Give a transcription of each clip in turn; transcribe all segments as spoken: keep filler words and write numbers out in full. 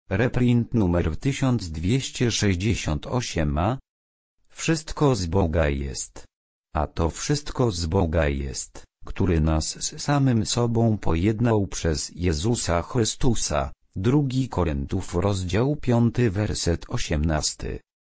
Reprint numer tysiąc dwieście sześćdziesiąt osiem a. Wszystko z Boga jest. A to wszystko z Boga jest, który nas z samym sobą pojednał przez Jezusa Chrystusa. Drugi Koryntiów rozdział piąty werset osiemnasty.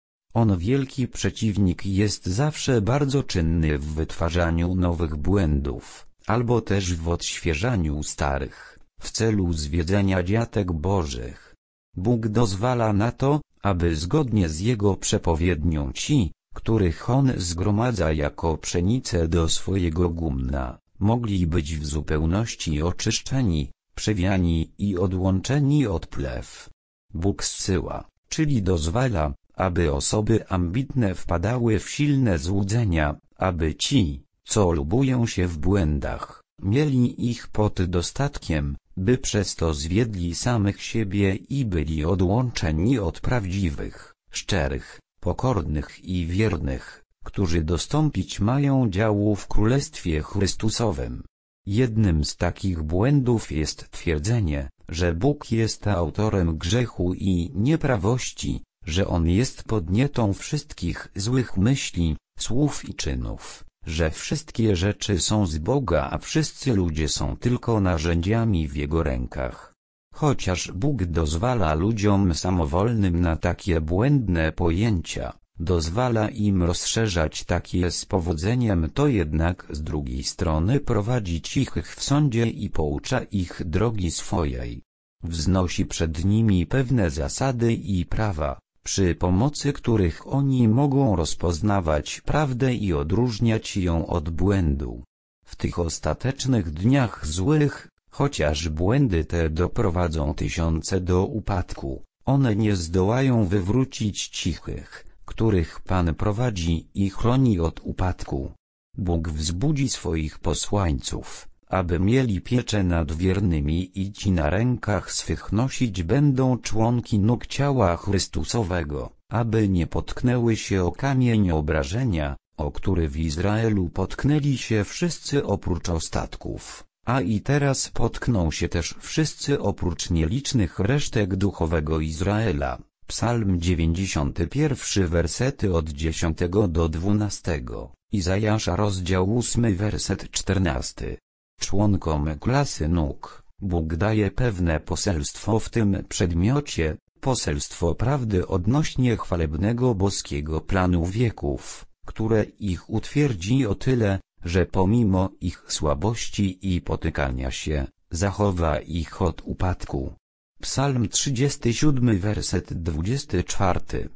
On wielki przeciwnik jest zawsze bardzo czynny w wytwarzaniu nowych błędów, albo też w odświeżaniu starych, w celu zwiedzenia dziatek bożych. Bóg dozwala na to, aby zgodnie z Jego przepowiednią ci, których On zgromadza jako pszenicę do swojego gumna, mogli być w zupełności oczyszczeni, przewiani i odłączeni od plew. Bóg zsyła, czyli dozwala, aby osoby ambitne wpadały w silne złudzenia, aby ci, co lubują się w błędach, mieli ich pod dostatkiem, by przez to zwiedli samych siebie i byli odłączeni od prawdziwych, szczerych, pokornych i wiernych, którzy dostąpić mają działu w Królestwie Chrystusowym. Jednym z takich błędów jest twierdzenie, że Bóg jest autorem grzechu i nieprawości, że On jest podnietą wszystkich złych myśli, słów i czynów, że wszystkie rzeczy są z Boga, a wszyscy ludzie są tylko narzędziami w Jego rękach. Chociaż Bóg dozwala ludziom samowolnym na takie błędne pojęcia, dozwala im rozszerzać takie z powodzeniem, to jednak z drugiej strony prowadzi cichych w sądzie i poucza ich drogi swojej. Wznosi przed nimi pewne zasady i prawa, przy pomocy których oni mogą rozpoznawać prawdę i odróżniać ją od błędu. W tych ostatecznych dniach złych, chociaż błędy te doprowadzą tysiące do upadku, one nie zdołają wywrócić cichych, których Pan prowadzi i chroni od upadku. Bóg wzbudzi swoich posłańców, aby mieli pieczę nad wiernymi i ci na rękach swych nosić będą członki nóg ciała Chrystusowego, aby nie potknęły się o kamień obrażenia, o który w Izraelu potknęli się wszyscy oprócz ostatków, a i teraz potkną się też wszyscy oprócz nielicznych resztek duchowego Izraela. Psalm dziewięćdziesiąty pierwszy wersety od dziesiątego do dwunastego, Izajasza rozdział ósmy werset czternasty. Członkom klasy nóg, Bóg daje pewne poselstwo w tym przedmiocie, poselstwo prawdy odnośnie chwalebnego boskiego planu wieków, które ich utwierdzi o tyle, że pomimo ich słabości i potykania się, zachowa ich od upadku. Psalm trzydziesty siódmy werset dwudziesty czwarty.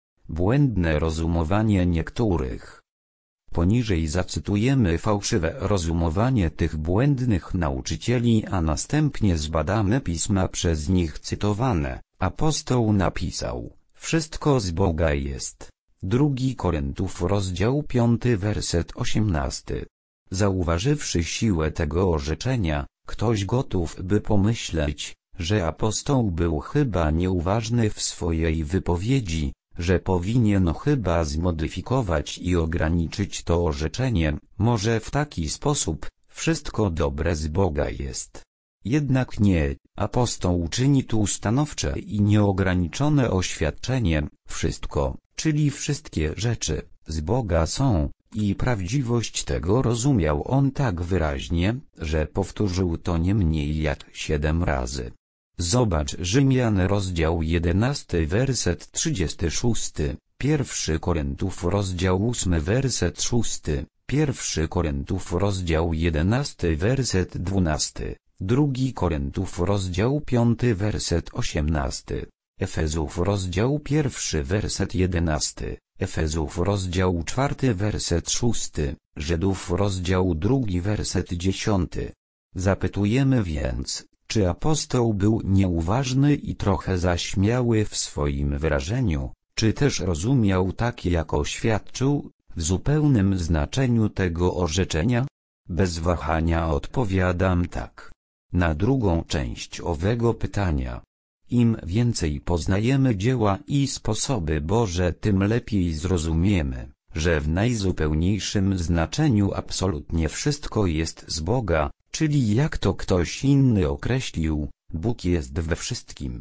Błędne rozumowanie niektórych. Poniżej zacytujemy fałszywe rozumowanie tych błędnych nauczycieli, a następnie zbadamy pisma przez nich cytowane. Apostoł napisał: wszystko z Boga jest. Drugi Koryntiów rozdział piąty werset osiemnasty. Zauważywszy siłę tego orzeczenia, ktoś gotów by pomyśleć, że apostoł był chyba nieuważny w swojej wypowiedzi, że powinien chyba zmodyfikować i ograniczyć to orzeczenie, może w taki sposób: wszystko dobre z Boga jest. Jednak nie, apostoł czyni tu stanowcze i nieograniczone oświadczenie: wszystko, czyli wszystkie rzeczy, z Boga są, i prawdziwość tego rozumiał on tak wyraźnie, że powtórzył to nie mniej jak siedem razy. Zobacz Rzymian rozdział jedenasty werset trzydziesty szósty, pierwszy Koryntiów rozdział ósmy werset szósty, pierwszy Koryntiów rozdział jedenasty werset dwunasty, drugi Koryntiów rozdział piąty werset osiemnasty, Efezów rozdział pierwszy werset jedenasty, Efezów rozdział czwarty werset szósty, Żydów rozdział drugi werset dziesiąty. Zapytujemy więc, czy apostoł był nieuważny i trochę zaśmiały w swoim wyrażeniu, czy też rozumiał tak, jak oświadczył, w zupełnym znaczeniu tego orzeczenia? Bez wahania odpowiadam tak. Na drugą część owego pytania. Im więcej poznajemy dzieła i sposoby Boże, tym lepiej zrozumiemy, że w najzupełniejszym znaczeniu absolutnie wszystko jest z Boga, czyli jak to ktoś inny określił, Bóg jest we wszystkim.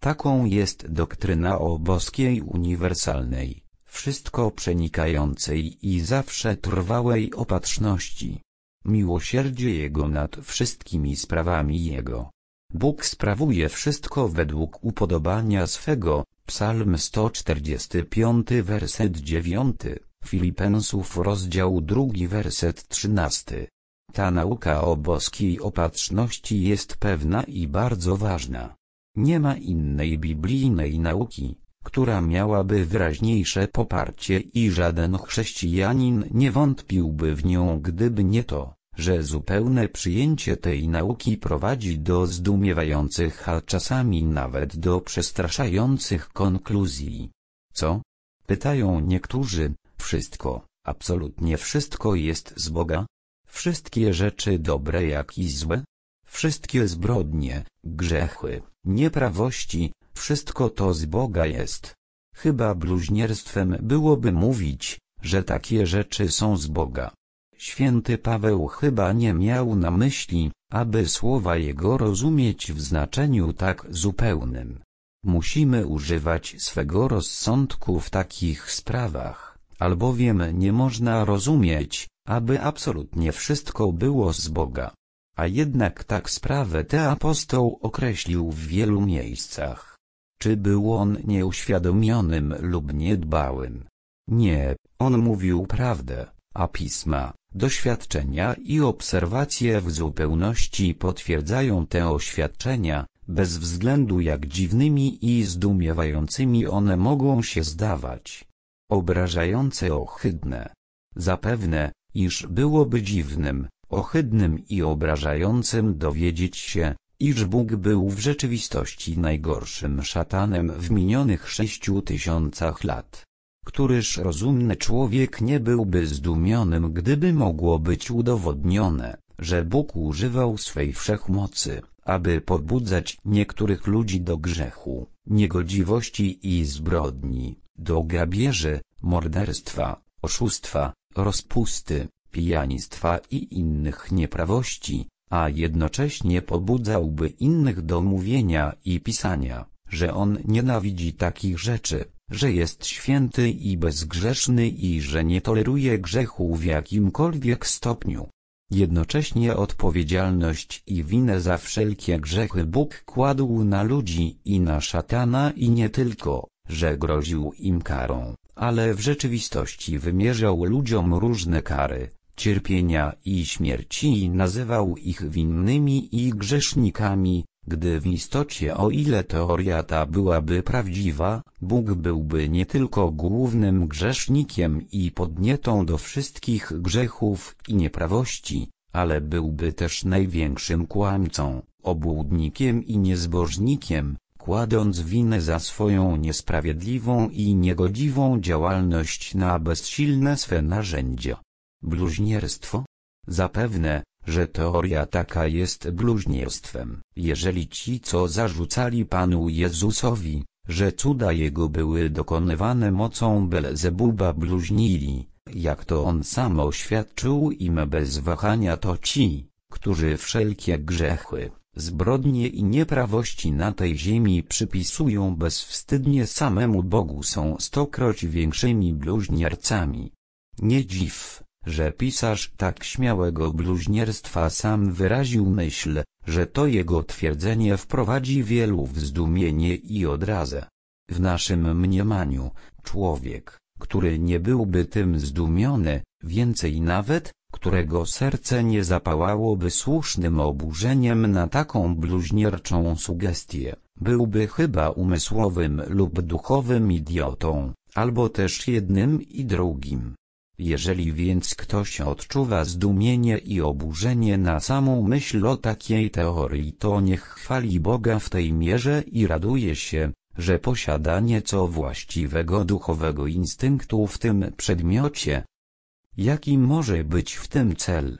Taką jest doktryna o boskiej uniwersalnej, wszystko przenikającej i zawsze trwałej opatrzności. Miłosierdzie Jego nad wszystkimi sprawami Jego. Bóg sprawuje wszystko według upodobania swego. Psalm sto czterdziesty piąty werset dziewiąty, Filipensów rozdział drugi werset trzynasty. Ta nauka o boskiej opatrzności jest pewna i bardzo ważna. Nie ma innej biblijnej nauki, która miałaby wyraźniejsze poparcie i żaden chrześcijanin nie wątpiłby w nią, gdyby nie to, że zupełne przyjęcie tej nauki prowadzi do zdumiewających, a czasami nawet do przestraszających konkluzji. Co? Pytają niektórzy. Wszystko, absolutnie wszystko jest z Boga? Wszystkie rzeczy dobre jak i złe? Wszystkie zbrodnie, grzechy, nieprawości, wszystko to z Boga jest. Chyba bluźnierstwem byłoby mówić, że takie rzeczy są z Boga. Święty Paweł chyba nie miał na myśli, aby słowa jego rozumieć w znaczeniu tak zupełnym. Musimy używać swego rozsądku w takich sprawach, albowiem nie można rozumieć, aby absolutnie wszystko było z Boga. A jednak tak sprawę tę apostoł określił w wielu miejscach. Czy był on nieuświadomionym lub niedbałym? Nie, on mówił prawdę, a pisma, doświadczenia i obserwacje w zupełności potwierdzają te oświadczenia, bez względu jak dziwnymi i zdumiewającymi one mogą się zdawać. Obrażające, ohydne. Zapewne, iż byłoby dziwnym, ohydnym i obrażającym dowiedzieć się, iż Bóg był w rzeczywistości najgorszym szatanem w minionych sześciu tysiącach lat. Któryż rozumny człowiek nie byłby zdumionym, gdyby mogło być udowodnione, że Bóg używał swej wszechmocy, aby pobudzać niektórych ludzi do grzechu, niegodziwości i zbrodni, do grabieży, morderstwa, oszustwa, rozpusty, pijaństwa i innych nieprawości, a jednocześnie pobudzałby innych do mówienia i pisania, że on nienawidzi takich rzeczy, że jest święty i bezgrzeszny i że nie toleruje grzechu w jakimkolwiek stopniu. Jednocześnie odpowiedzialność i winę za wszelkie grzechy Bóg kładł na ludzi i na szatana i nie tylko, że groził im karą, ale w rzeczywistości wymierzał ludziom różne kary, cierpienia i śmierci i nazywał ich winnymi i grzesznikami, gdy w istocie, o ile teoria ta byłaby prawdziwa, Bóg byłby nie tylko głównym grzesznikiem i podnietą do wszystkich grzechów i nieprawości, ale byłby też największym kłamcą, obłudnikiem i niezbożnikiem, kładąc winę za swoją niesprawiedliwą i niegodziwą działalność na bezsilne swe narzędzia. Bluźnierstwo? Zapewne, że teoria taka jest bluźnierstwem, jeżeli ci, co zarzucali Panu Jezusowi, że cuda Jego były dokonywane mocą Belzebuba, bluźnili, jak to On sam oświadczył im bez wahania, to ci, którzy wszelkie grzechy, zbrodnie i nieprawości na tej ziemi przypisują bezwstydnie samemu Bogu, są stokroć większymi bluźniercami. Nie dziw, że pisarz tak śmiałego bluźnierstwa sam wyraził myśl, że to jego twierdzenie wprowadzi wielu w zdumienie i odrazę. W naszym mniemaniu, człowiek, który nie byłby tym zdumiony, więcej nawet, którego serce nie zapałałoby słusznym oburzeniem na taką bluźnierczą sugestię, byłby chyba umysłowym lub duchowym idiotą, albo też jednym i drugim. Jeżeli więc ktoś odczuwa zdumienie i oburzenie na samą myśl o takiej teorii, to niech chwali Boga w tej mierze i raduje się, że posiada nieco właściwego duchowego instynktu w tym przedmiocie. Jaki może być w tym cel?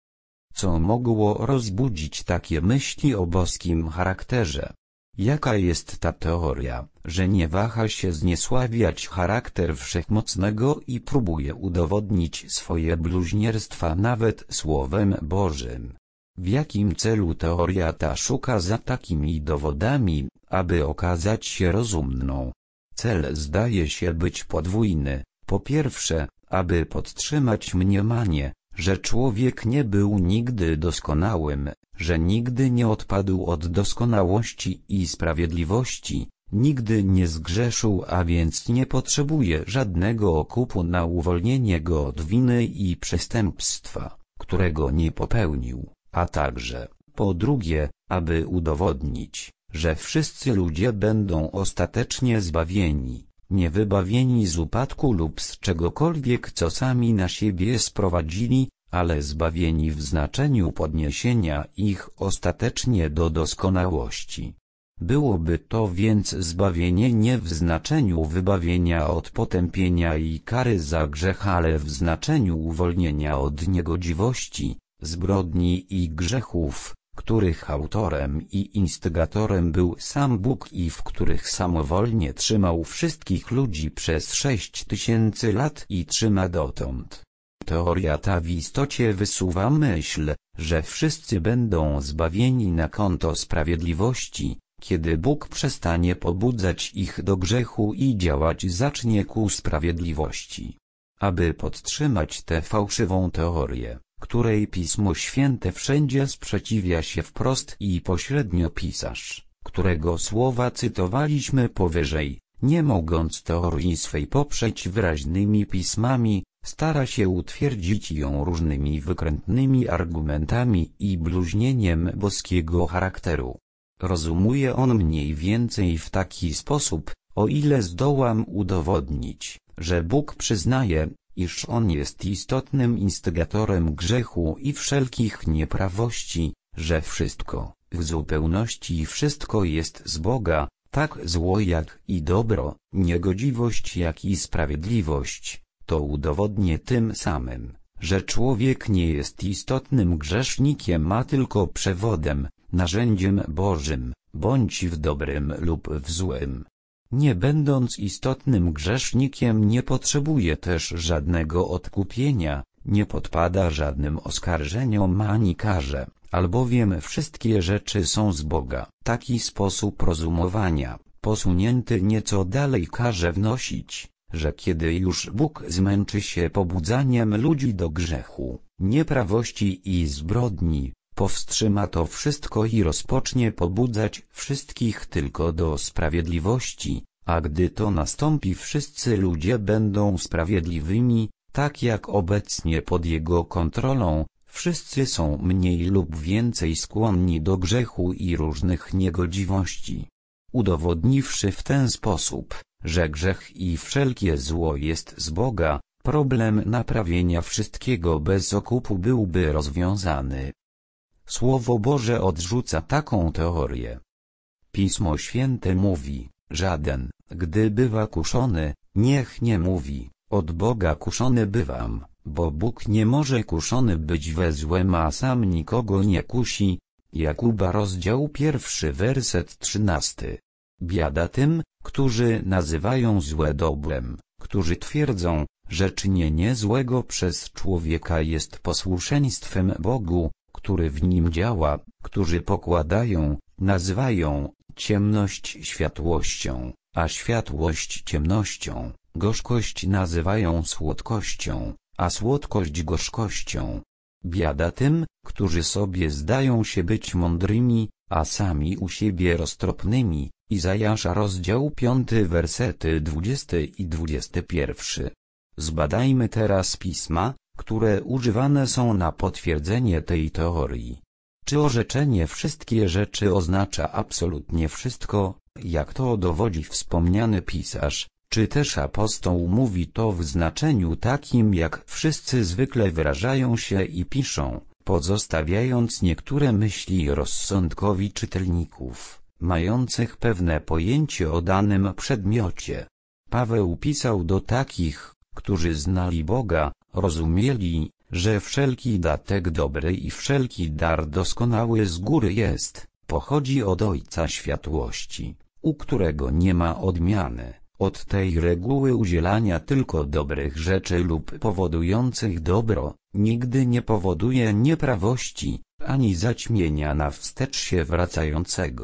Co mogło rozbudzić takie myśli o boskim charakterze? Jaka jest ta teoria, że nie waha się zniesławiać charakter wszechmocnego i próbuje udowodnić swoje bluźnierstwa nawet Słowem Bożym? W jakim celu teoria ta szuka za takimi dowodami, aby okazać się rozumną. Cel zdaje się być podwójny. Po pierwsze, aby podtrzymać mniemanie, że człowiek nie był nigdy doskonałym, że nigdy nie odpadł od doskonałości i sprawiedliwości, nigdy nie zgrzeszył, a więc nie potrzebuje żadnego okupu na uwolnienie go od winy i przestępstwa, którego nie popełnił, a także, po drugie, aby udowodnić, że wszyscy ludzie będą ostatecznie zbawieni, nie wybawieni z upadku lub z czegokolwiek, co sami na siebie sprowadzili, ale zbawieni w znaczeniu podniesienia ich ostatecznie do doskonałości. Byłoby to więc zbawienie nie w znaczeniu wybawienia od potępienia i kary za grzech, ale w znaczeniu uwolnienia od niegodziwości, zbrodni i grzechów, których autorem i instygatorem był sam Bóg i w których samowolnie trzymał wszystkich ludzi przez sześć tysięcy lat i trzyma dotąd. Teoria ta w istocie wysuwa myśl, że wszyscy będą zbawieni na konto sprawiedliwości, kiedy Bóg przestanie pobudzać ich do grzechu i działać zacznie ku sprawiedliwości. Aby podtrzymać tę fałszywą teorię, której Pismo Święte wszędzie sprzeciwia się wprost i pośrednio pisarz, którego słowa cytowaliśmy powyżej, nie mogąc teorii swej poprzeć wyraźnymi pismami, stara się utwierdzić ją różnymi wykrętnymi argumentami i bluźnieniem boskiego charakteru. Rozumuje on mniej więcej w taki sposób, o ile zdołam udowodnić, że Bóg przyznaje, iż On jest istotnym instygatorem grzechu i wszelkich nieprawości, że wszystko, w zupełności wszystko jest z Boga, tak zło jak i dobro, niegodziwość jak i sprawiedliwość, to udowodnię tym samym, że człowiek nie jest istotnym grzesznikiem, a tylko przewodem, narzędziem Bożym, bądź w dobrym lub w złym. Nie będąc istotnym grzesznikiem nie potrzebuje też żadnego odkupienia, nie podpada żadnym oskarżeniom ani karze, albowiem wszystkie rzeczy są z Boga. Taki sposób rozumowania, posunięty nieco dalej, każe wnosić, że kiedy już Bóg zmęczy się pobudzaniem ludzi do grzechu, nieprawości i zbrodni, powstrzyma to wszystko i rozpocznie pobudzać wszystkich tylko do sprawiedliwości, a gdy to nastąpi, wszyscy ludzie będą sprawiedliwymi, tak jak obecnie pod Jego kontrolą, wszyscy są mniej lub więcej skłonni do grzechu i różnych niegodziwości. Udowodniwszy w ten sposób, że grzech i wszelkie zło jest z Boga, problem naprawienia wszystkiego bez okupu byłby rozwiązany. Słowo Boże odrzuca taką teorię. Pismo Święte mówi, żaden, gdy bywa kuszony, niech nie mówi, od Boga kuszony bywam, bo Bóg nie może kuszony być we złem, a sam nikogo nie kusi. Jakuba rozdział pierwszy werset trzynasty. Biada tym, którzy nazywają złe dobrem, którzy twierdzą, że czynienie złego przez człowieka jest posłuszeństwem Bogu, który w nim działa, którzy pokładają, nazywają ciemność światłością, a światłość ciemnością, gorzkość nazywają słodkością, a słodkość gorzkością. Biada tym, którzy sobie zdają się być mądrymi, a sami u siebie roztropnymi. Izajasza rozdział piąty wersety dwudziesty i dwudziesty pierwszy. Zbadajmy teraz pisma, które używane są na potwierdzenie tej teorii. Czy orzeczenie wszystkie rzeczy oznacza absolutnie wszystko, jak to dowodzi wspomniany pisarz, czy też apostoł mówi to w znaczeniu takim, jak wszyscy zwykle wyrażają się i piszą, pozostawiając niektóre myśli rozsądkowi czytelników, mających pewne pojęcie o danym przedmiocie. Paweł pisał do takich, którzy znali Boga, rozumieli, że wszelki datek dobry i wszelki dar doskonały z góry jest, pochodzi od Ojca Światłości, u którego nie ma odmiany, od tej reguły udzielania tylko dobrych rzeczy lub powodujących dobro, nigdy nie powoduje nieprawości, ani zaćmienia na wstecz się wracającego.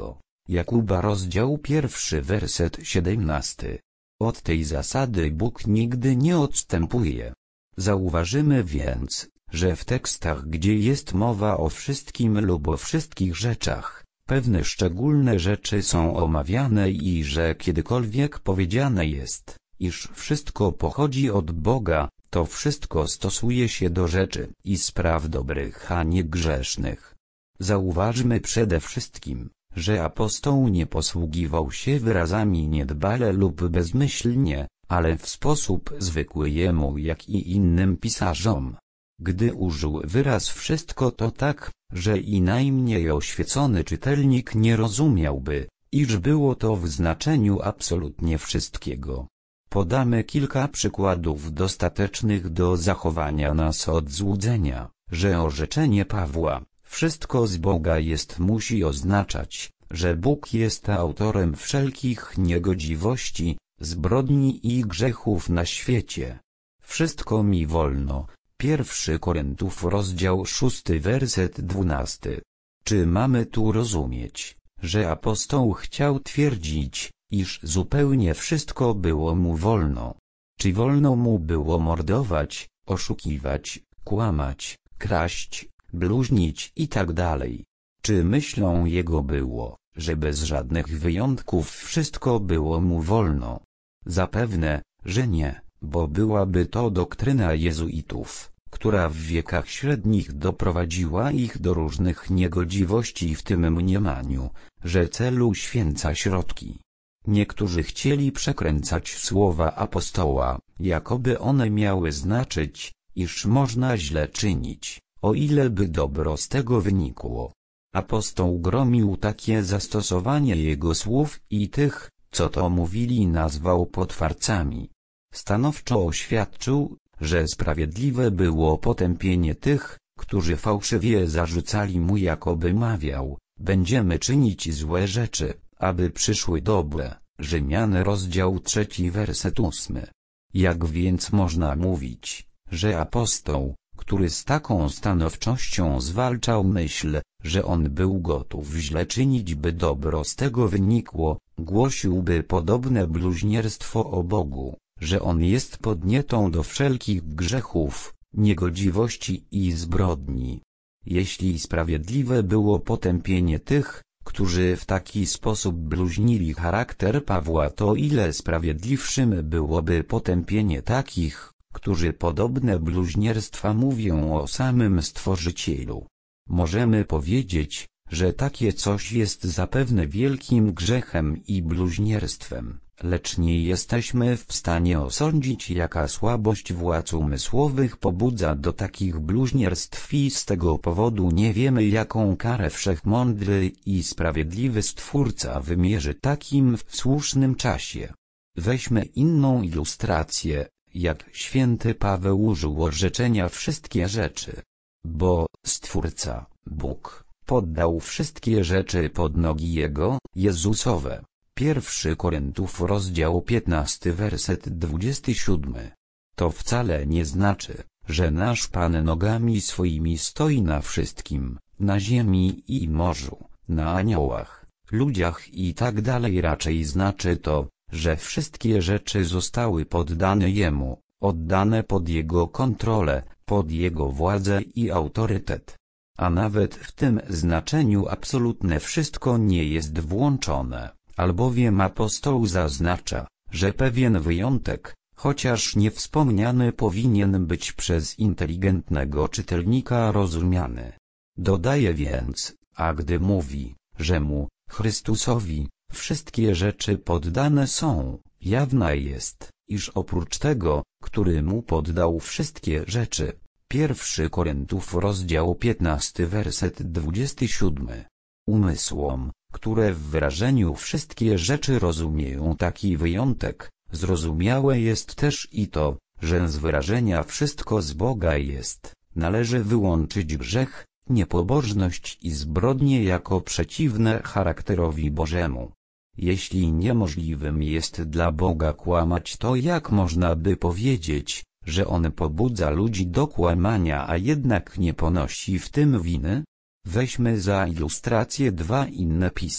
Jakuba rozdział pierwszy werset siedemnasty. Od tej zasady Bóg nigdy nie odstępuje. Zauważymy więc, że w tekstach, gdzie jest mowa o wszystkim lub o wszystkich rzeczach, pewne szczególne rzeczy są omawiane i że kiedykolwiek powiedziane jest, iż wszystko pochodzi od Boga, to wszystko stosuje się do rzeczy i spraw dobrych, a nie grzesznych. Zauważmy przede wszystkim, że apostoł nie posługiwał się wyrazami niedbale lub bezmyślnie, ale w sposób zwykły jemu jak i innym pisarzom. Gdy użył wyraz wszystko, to tak, że i najmniej oświecony czytelnik nie rozumiałby, iż było to w znaczeniu absolutnie wszystkiego. Podamy kilka przykładów dostatecznych do zachowania nas od złudzenia, że orzeczenie Pawła, wszystko z Boga jest, musi oznaczać, że Bóg jest autorem wszelkich niegodziwości, zbrodni i grzechów na świecie. Wszystko mi wolno. Pierwszy Koryntiów rozdział szósty werset dwunasty. Czy mamy tu rozumieć, że apostoł chciał twierdzić, iż zupełnie wszystko było mu wolno? Czy wolno mu było mordować, oszukiwać, kłamać, kraść, bluźnić i tak dalej? Czy myślą jego było, że bez żadnych wyjątków wszystko było mu wolno? Zapewne, że nie, bo byłaby to doktryna jezuitów, która w wiekach średnich doprowadziła ich do różnych niegodziwości w tym mniemaniu, że cel uświęca środki. Niektórzy chcieli przekręcać słowa apostoła, jakoby one miały znaczyć, iż można źle czynić, o ile by dobro z tego wynikło. Apostoł gromił takie zastosowanie jego słów i tych, co to mówili, nazwał potwarcami. Stanowczo oświadczył, że sprawiedliwe było potępienie tych, którzy fałszywie zarzucali mu, jakoby mawiał, będziemy czynić złe rzeczy, aby przyszły dobre. Rzymian rozdział trzeci werset ósmy. Jak więc można mówić, że apostoł, który z taką stanowczością zwalczał myśl, że on był gotów źle czynić, by dobro z tego wynikło, głosiłby podobne bluźnierstwo o Bogu, że on jest podnietą do wszelkich grzechów, niegodziwości i zbrodni? Jeśli sprawiedliwe było potępienie tych, którzy w taki sposób bluźnili charakter Pawła, to ile sprawiedliwszym byłoby potępienie takich, którzy podobne bluźnierstwa mówią o samym Stworzycielu? Możemy powiedzieć, że takie coś jest zapewne wielkim grzechem i bluźnierstwem, lecz nie jesteśmy w stanie osądzić, jaka słabość władz umysłowych pobudza do takich bluźnierstw i z tego powodu nie wiemy, jaką karę wszechmądry i sprawiedliwy Stwórca wymierzy takim w słusznym czasie. Weźmy inną ilustrację, jak święty Paweł użył orzeczenia wszystkie rzeczy. Bo Stwórca, Bóg, poddał wszystkie rzeczy pod nogi Jego, Jezusowe. Pierwszy Koryntiów rozdział piętnasty werset dwudziesty siódmy. To wcale nie znaczy, że nasz Pan nogami swoimi stoi na wszystkim, na ziemi i morzu, na aniołach, ludziach i tak dalej. Raczej znaczy to, że wszystkie rzeczy zostały poddane Jemu, oddane pod Jego kontrolę, pod Jego władzę i autorytet. A nawet w tym znaczeniu absolutne wszystko nie jest włączone, albowiem apostoł zaznacza, że pewien wyjątek, chociaż niewspomniany, powinien być przez inteligentnego czytelnika rozumiany. Dodaje więc, a gdy mówi, że mu, Chrystusowi, wszystkie rzeczy poddane są, jawna jest, iż oprócz tego, który mu poddał wszystkie rzeczy, pierwszy Koryntiów rozdział piętnasty werset dwudziesty siódmy. Umysłom, które w wyrażeniu wszystkie rzeczy rozumieją taki wyjątek, zrozumiałe jest też i to, że z wyrażenia wszystko z Boga jest, należy wyłączyć grzech, niepobożność i zbrodnie jako przeciwne charakterowi Bożemu. Jeśli niemożliwym jest dla Boga kłamać, to jak można by powiedzieć, że On pobudza ludzi do kłamania, a jednak nie ponosi w tym winy? Weźmy za ilustrację dwa inne pisma,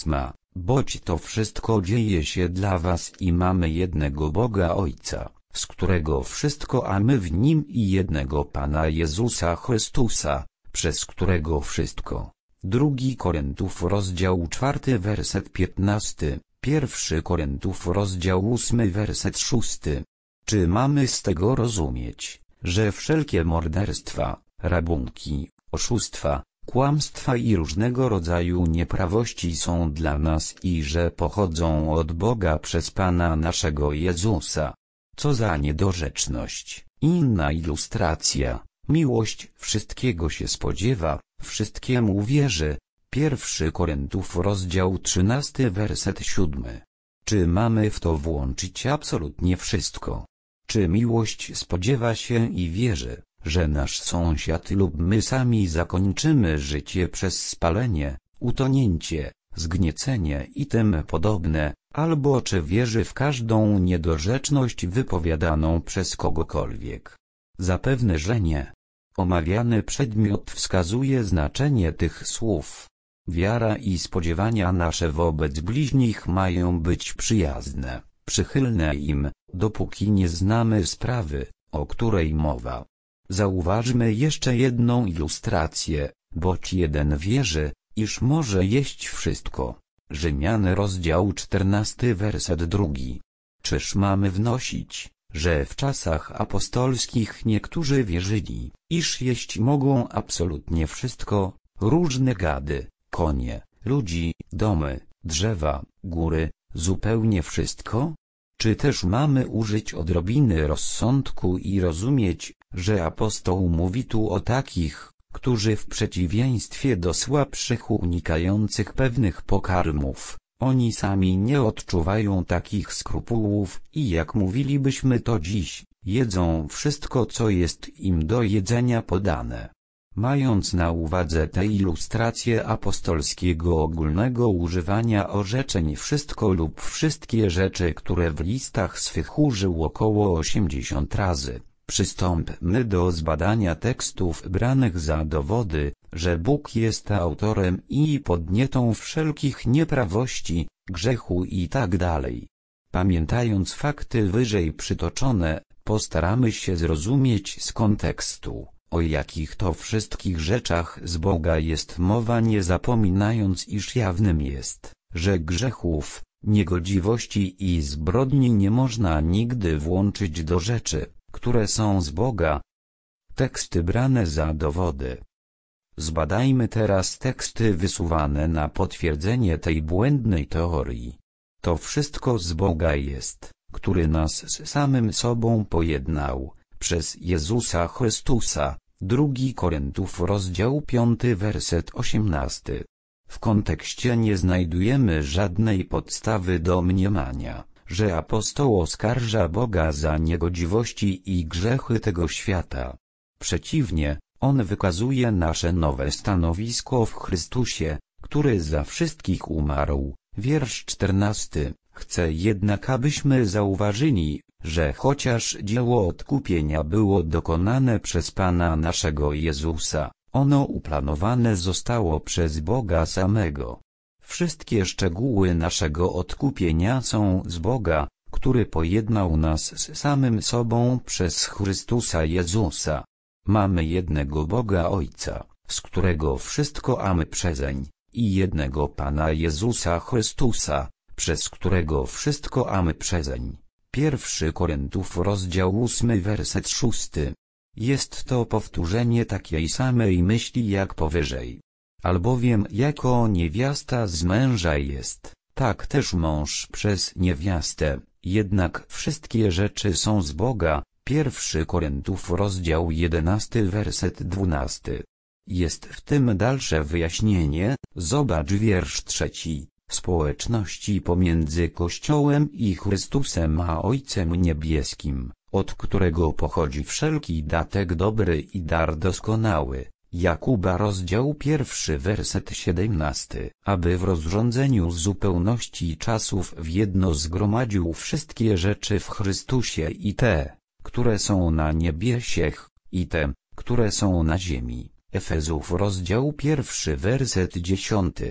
Boć to wszystko dzieje się dla was i mamy jednego Boga Ojca, z którego wszystko, a my w Nim, i jednego Pana Jezusa Chrystusa, przez którego wszystko. Drugi Koryntiów rozdział czwarty werset piętnasty, pierwszy Koryntiów rozdział ósmy werset szósty. Czy mamy z tego rozumieć, że wszelkie morderstwa, rabunki, oszustwa, kłamstwa i różnego rodzaju nieprawości są dla nas i że pochodzą od Boga przez Pana naszego Jezusa? Co za niedorzeczność! Inna ilustracja. Miłość wszystkiego się spodziewa, wszystkiemu wierzy. Pierwszy Koryntiów rozdział trzynasty werset siódmy. Czy mamy w to włączyć absolutnie wszystko? Czy miłość spodziewa się i wierzy, że nasz sąsiad lub my sami zakończymy życie przez spalenie, utonięcie, zgniecenie i tym podobne, albo czy wierzy w każdą niedorzeczność wypowiadaną przez kogokolwiek? Zapewne, że nie. Omawiany przedmiot wskazuje znaczenie tych słów. Wiara i spodziewania nasze wobec bliźnich mają być przyjazne, przychylne im, dopóki nie znamy sprawy, o której mowa. Zauważmy jeszcze jedną ilustrację, boć jeden wierzy, iż może jeść wszystko. Rzymian rozdział czternasty werset drugi. Czyż mamy wnosić, że w czasach apostolskich niektórzy wierzyli, iż jeść mogą absolutnie wszystko, różne gady, konie, ludzi, domy, drzewa, góry, zupełnie wszystko? Czy też mamy użyć odrobiny rozsądku i rozumieć, że apostoł mówi tu o takich, którzy w przeciwieństwie do słabszych unikających pewnych pokarmów, oni sami nie odczuwają takich skrupułów i jak mówilibyśmy to dziś, jedzą wszystko, co jest im do jedzenia podane. Mając na uwadze tę ilustrację apostolskiego ogólnego używania orzeczeń wszystko lub wszystkie rzeczy, które w listach swych użył około osiemdziesiąt razy, przystąpmy do zbadania tekstów branych za dowody, że Bóg jest autorem i podnietą wszelkich nieprawości, grzechu i tak dalej. Pamiętając fakty wyżej przytoczone, postaramy się zrozumieć z kontekstu, o jakich to wszystkich rzeczach z Boga jest mowa, nie zapominając, iż jawnym jest, że grzechów, niegodziwości i zbrodni nie można nigdy włączyć do rzeczy, które są z Boga. Teksty brane za dowody. Zbadajmy teraz teksty wysuwane na potwierdzenie tej błędnej teorii. To wszystko z Boga jest, który nas z samym sobą pojednał, przez Jezusa Chrystusa. Drugi Koryntiów rozdział piąty werset osiemnasty. W kontekście nie znajdujemy żadnej podstawy do mniemania, że apostoł oskarża Boga za niegodziwości i grzechy tego świata. Przeciwnie, on wykazuje nasze nowe stanowisko w Chrystusie, który za wszystkich umarł. Wiersz czternasty. Chcę jednak, abyśmy zauważyli, że chociaż dzieło odkupienia było dokonane przez Pana naszego Jezusa, ono uplanowane zostało przez Boga samego. Wszystkie szczegóły naszego odkupienia są z Boga, który pojednał nas z samym sobą przez Chrystusa Jezusa. Mamy jednego Boga Ojca, z którego wszystko, a my przezeń, i jednego Pana Jezusa Chrystusa, przez którego wszystko, a my przezeń. Pierwszy Koryntiów rozdział ósmy werset szósty. Jest to powtórzenie takiej samej myśli jak powyżej. Albowiem jako niewiasta z męża jest, tak też mąż przez niewiastę, jednak wszystkie rzeczy są z Boga. Pierwszy Koryntiów rozdział jedenasty werset dwunasty. Jest w tym dalsze wyjaśnienie, zobacz wiersz trzeci. Społeczności pomiędzy Kościołem i Chrystusem a Ojcem Niebieskim, od którego pochodzi wszelki datek dobry i dar doskonały. Jakuba rozdział pierwszy werset siedemnasty. Aby w rozrządzeniu zupełności czasów w jedno zgromadził wszystkie rzeczy w Chrystusie, i te, które są na niebiesiech, i te, które są na ziemi. Efezów rozdział pierwszy werset dziesiąty.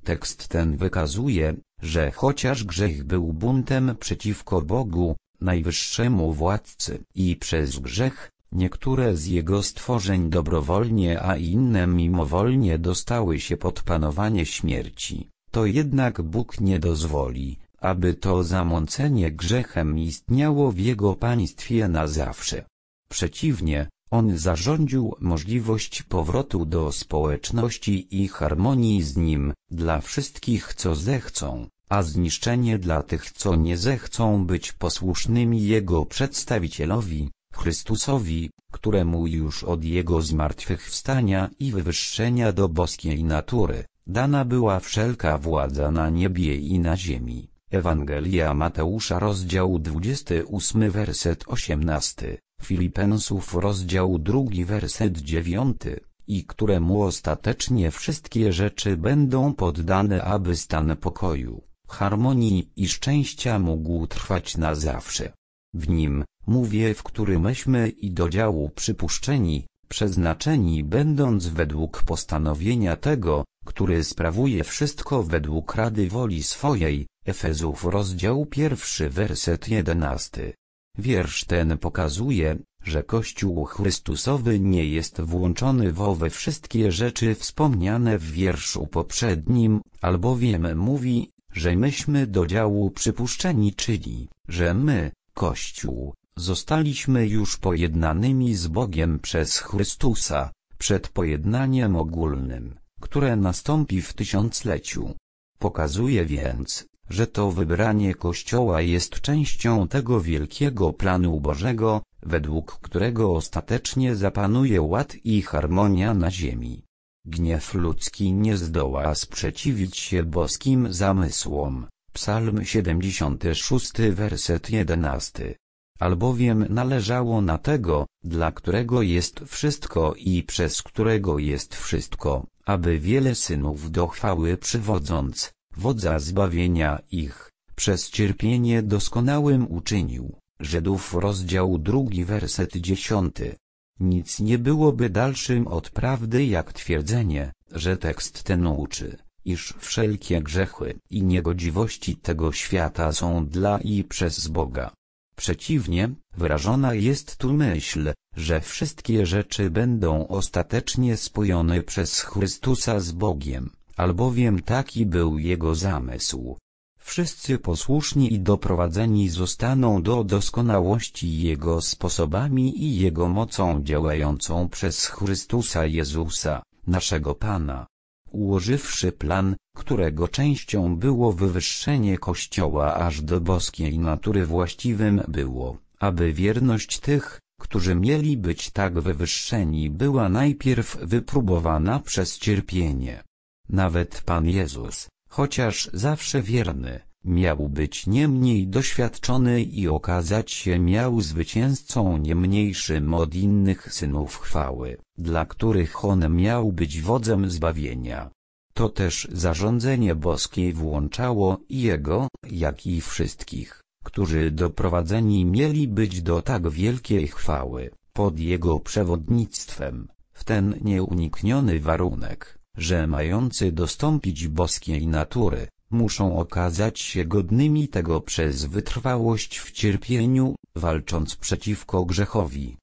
Tekst ten wykazuje, że chociaż grzech był buntem przeciwko Bogu, najwyższemu władcy, i przez grzech, niektóre z jego stworzeń dobrowolnie a inne mimowolnie dostały się pod panowanie śmierci, to jednak Bóg nie dozwoli, aby to zamącenie grzechem istniało w jego państwie na zawsze. Przeciwnie, on zarządził możliwość powrotu do społeczności i harmonii z nim, dla wszystkich co zechcą, a zniszczenie dla tych co nie zechcą być posłusznymi jego przedstawicielowi, Chrystusowi, któremu już od jego zmartwychwstania i wywyższenia do boskiej natury dana była wszelka władza na niebie i na ziemi. Ewangelia Mateusza rozdział dwudziesty ósmy werset osiemnasty, Filipensów rozdział drugi werset dziewiąty, i któremu ostatecznie wszystkie rzeczy będą poddane, aby stan pokoju, harmonii i szczęścia mógł trwać na zawsze. W nim, mówię, w którymśmy i do działu przypuszczeni, przeznaczeni będąc według postanowienia tego, który sprawuje wszystko według rady woli swojej. Efezów rozdział pierwszy werset jedenasty. Wiersz ten pokazuje, że Kościół Chrystusowy nie jest włączony w owe wszystkie rzeczy wspomniane w wierszu poprzednim, albowiem mówi, że myśmy do działu przypuszczeni, czyli, że my, Kościół, zostaliśmy już pojednanymi z Bogiem przez Chrystusa, przed pojednaniem ogólnym, które nastąpi w tysiącleciu. Pokazuje więc, że to wybranie Kościoła jest częścią tego wielkiego planu Bożego, według którego ostatecznie zapanuje ład i harmonia na ziemi. Gniew ludzki nie zdoła sprzeciwić się boskim zamysłom. Psalm siedemdziesiąty szósty werset jedenasty. Albowiem należało na tego, dla którego jest wszystko i przez którego jest wszystko, aby wiele synów do chwały przywodząc, wodza zbawienia ich, przez cierpienie doskonałym uczynił. Żydów rozdział drugi werset dziesiąty. Nic nie byłoby dalszym od prawdy jak twierdzenie, że tekst ten uczy, iż wszelkie grzechy i niegodziwości tego świata są dla i przez Boga. Przeciwnie, wyrażona jest tu myśl, że wszystkie rzeczy będą ostatecznie spojone przez Chrystusa z Bogiem, albowiem taki był Jego zamysł. Wszyscy posłuszni i doprowadzeni zostaną do doskonałości Jego sposobami i Jego mocą działającą przez Chrystusa Jezusa, naszego Pana. Ułożywszy plan, którego częścią było wywyższenie Kościoła aż do boskiej natury, właściwym było, aby wierność tych, którzy mieli być tak wywyższeni, była najpierw wypróbowana przez cierpienie. Nawet Pan Jezus, chociaż zawsze wierny, miał być nie mniej doświadczony i okazać się miał zwycięzcą nie mniejszym od innych synów chwały, dla których on miał być wodzem zbawienia. To też zarządzenie boskie włączało i jego, jak i wszystkich, którzy doprowadzeni mieli być do tak wielkiej chwały, pod jego przewodnictwem, w ten nieunikniony warunek, że mający dostąpić boskiej natury, muszą okazać się godnymi tego przez wytrwałość w cierpieniu, walcząc przeciwko grzechowi.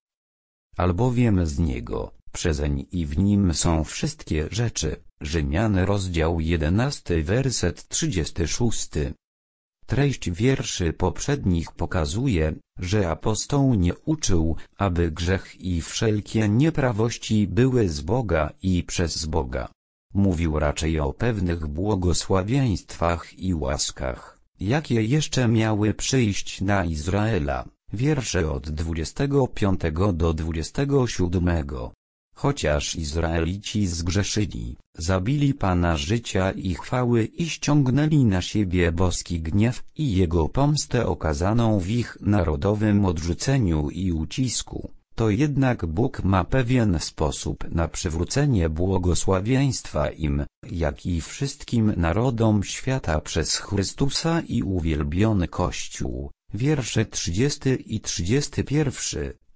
Albowiem z niego, przezeń i w nim są wszystkie rzeczy. Rzymian rozdział jedenasty werset trzydziesty szósty. Treść wierszy poprzednich pokazuje, że apostoł nie uczył, aby grzech i wszelkie nieprawości były z Boga i przez Boga. Mówił raczej o pewnych błogosławieństwach i łaskach, jakie jeszcze miały przyjść na Izraela. Wiersze od dwudziestego piątego do dwudziestego siódmego. Chociaż Izraelici zgrzeszyli, zabili Pana życia i chwały i ściągnęli na siebie boski gniew i Jego pomstę okazaną w ich narodowym odrzuceniu i ucisku, to jednak Bóg ma pewien sposób na przywrócenie błogosławieństwa im, jak i wszystkim narodom świata przez Chrystusa i uwielbiony Kościół. Wiersze trzydziesty i trzydziesty pierwszy.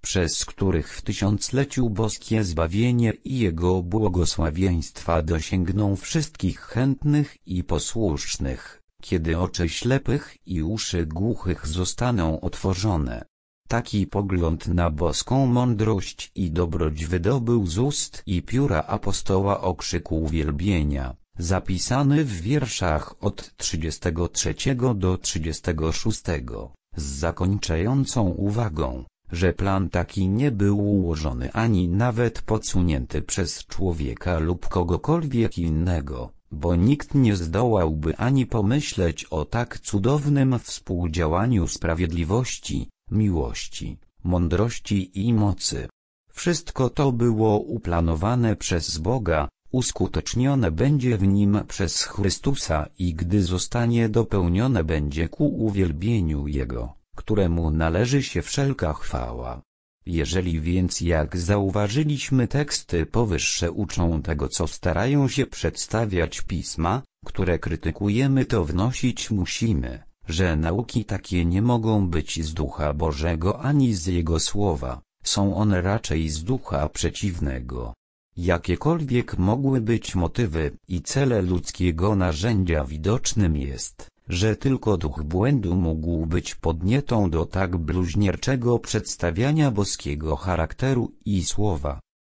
przez których w tysiącleciu boskie zbawienie i Jego błogosławieństwa dosięgną wszystkich chętnych i posłusznych, kiedy oczy ślepych i uszy głuchych zostaną otworzone. Taki pogląd na boską mądrość i dobroć wydobył z ust i pióra apostoła okrzyk uwielbienia, zapisany w wierszach od trzydziestego trzeciego do trzydziestego szóstego, z zakończającą uwagą, że plan taki nie był ułożony ani nawet podsunięty przez człowieka lub kogokolwiek innego, bo nikt nie zdołałby ani pomyśleć o tak cudownym współdziałaniu sprawiedliwości, miłości, mądrości i mocy. Wszystko to było uplanowane przez Boga, uskutecznione będzie w Nim przez Chrystusa i gdy zostanie dopełnione będzie ku uwielbieniu Jego, któremu należy się wszelka chwała. Jeżeli więc jak zauważyliśmy teksty powyższe uczą tego co starają się przedstawiać pisma, które krytykujemy to wnosić musimy, że nauki takie nie mogą być z Ducha Bożego ani z Jego Słowa, są one raczej z ducha przeciwnego. Jakiekolwiek mogły być motywy i cele ludzkiego narzędzia, widocznym jest, że tylko duch błędu mógł być podnietą do tak bluźnierczego przedstawiania boskiego charakteru i słowa.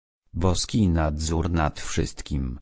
Boski nadzór nad wszystkim.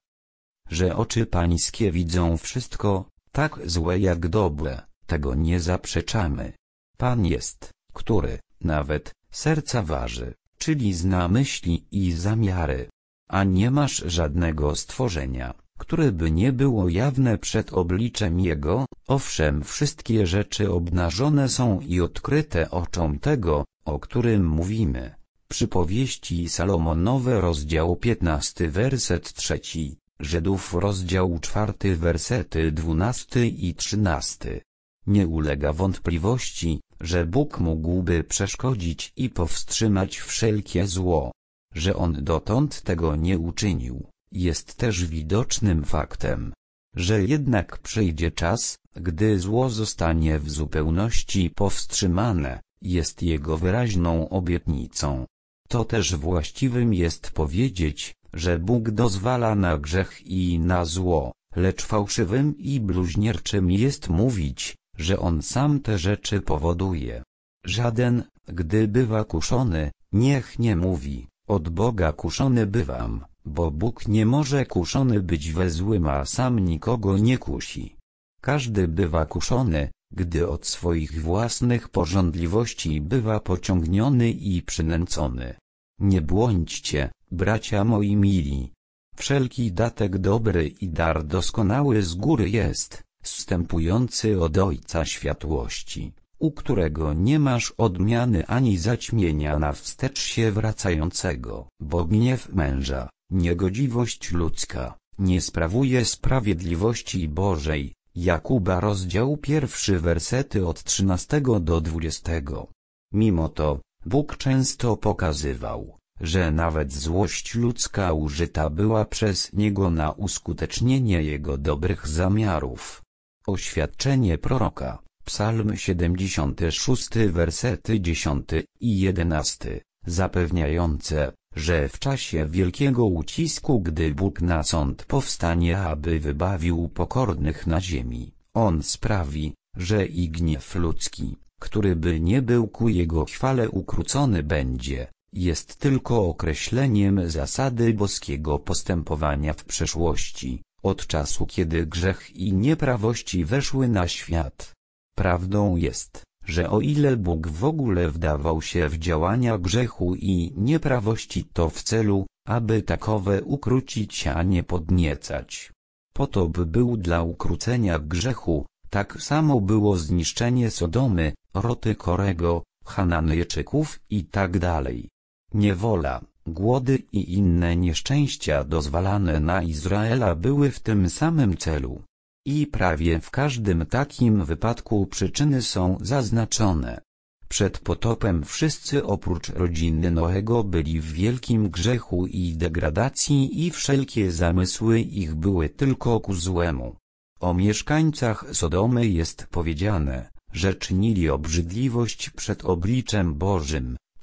Że oczy pańskie widzą wszystko, tak złe jak dobre, tego nie zaprzeczamy. Pan jest, który, nawet, serca waży, czyli zna myśli i zamiary. A nie masz żadnego stworzenia, które by nie było jawne przed obliczem Jego, owszem wszystkie rzeczy obnażone są i odkryte oczom tego, o którym mówimy. Przypowieści Salomonowe rozdział piętnasty werset trzeci, Żydów rozdział czwarty wersety dwunasty i trzynasty. Nie ulega wątpliwości, że Bóg mógłby przeszkodzić i powstrzymać wszelkie zło. Że On dotąd tego nie uczynił, jest też widocznym faktem. Że jednak przyjdzie czas, gdy zło zostanie w zupełności powstrzymane, jest Jego wyraźną obietnicą. To też właściwym jest powiedzieć, że Bóg dozwala na grzech i na zło, lecz fałszywym i bluźnierczym jest mówić, że On sam te rzeczy powoduje. Żaden, gdy bywa kuszony, niech nie mówi: od Boga kuszony bywam, bo Bóg nie może kuszony być we złym, a sam nikogo nie kusi. Każdy bywa kuszony, gdy od swoich własnych pożądliwości bywa pociągniony i przynęcony. Nie błądźcie, bracia moi mili. Wszelki datek dobry i dar doskonały z góry jest, zstępujący od Ojca światłości, u którego nie masz odmiany ani zaćmienia na wstecz się wracającego, bo gniew męża, niegodziwość ludzka, nie sprawuje sprawiedliwości Bożej. Jakuba rozdział pierwszy wersety od trzynastego do dwudziestego. Mimo to, Bóg często pokazywał, że nawet złość ludzka użyta była przez Niego na uskutecznienie Jego dobrych zamiarów. Oświadczenie proroka, Psalm siedemdziesiąty szósty wersety dziesiąty i jedenasty, zapewniające, że w czasie wielkiego ucisku, gdy Bóg na sąd powstanie, aby wybawił pokornych na ziemi, On sprawi, że i gniew ludzki, który by nie był ku Jego chwale ukrócony będzie, jest tylko określeniem zasady boskiego postępowania w przeszłości, od czasu kiedy grzech i nieprawości weszły na świat. Prawdą jest, że o ile Bóg w ogóle wdawał się w działania grzechu i nieprawości, to w celu, aby takowe ukrócić, a nie podniecać. Po to by był dla ukrócenia grzechu, tak samo było zniszczenie Sodomy, roty Korego, Hananejczyków i tak dalej. Niewola, głody i inne nieszczęścia dozwalane na Izraela były w tym samym celu. I prawie w każdym takim wypadku przyczyny są zaznaczone. Przed potopem wszyscy oprócz rodziny Noego byli w wielkim grzechu i degradacji i wszelkie zamysły ich były tylko ku złemu. O mieszkańcach Sodomy jest powiedziane, że czynili obrzydliwość przed obliczem Bożym,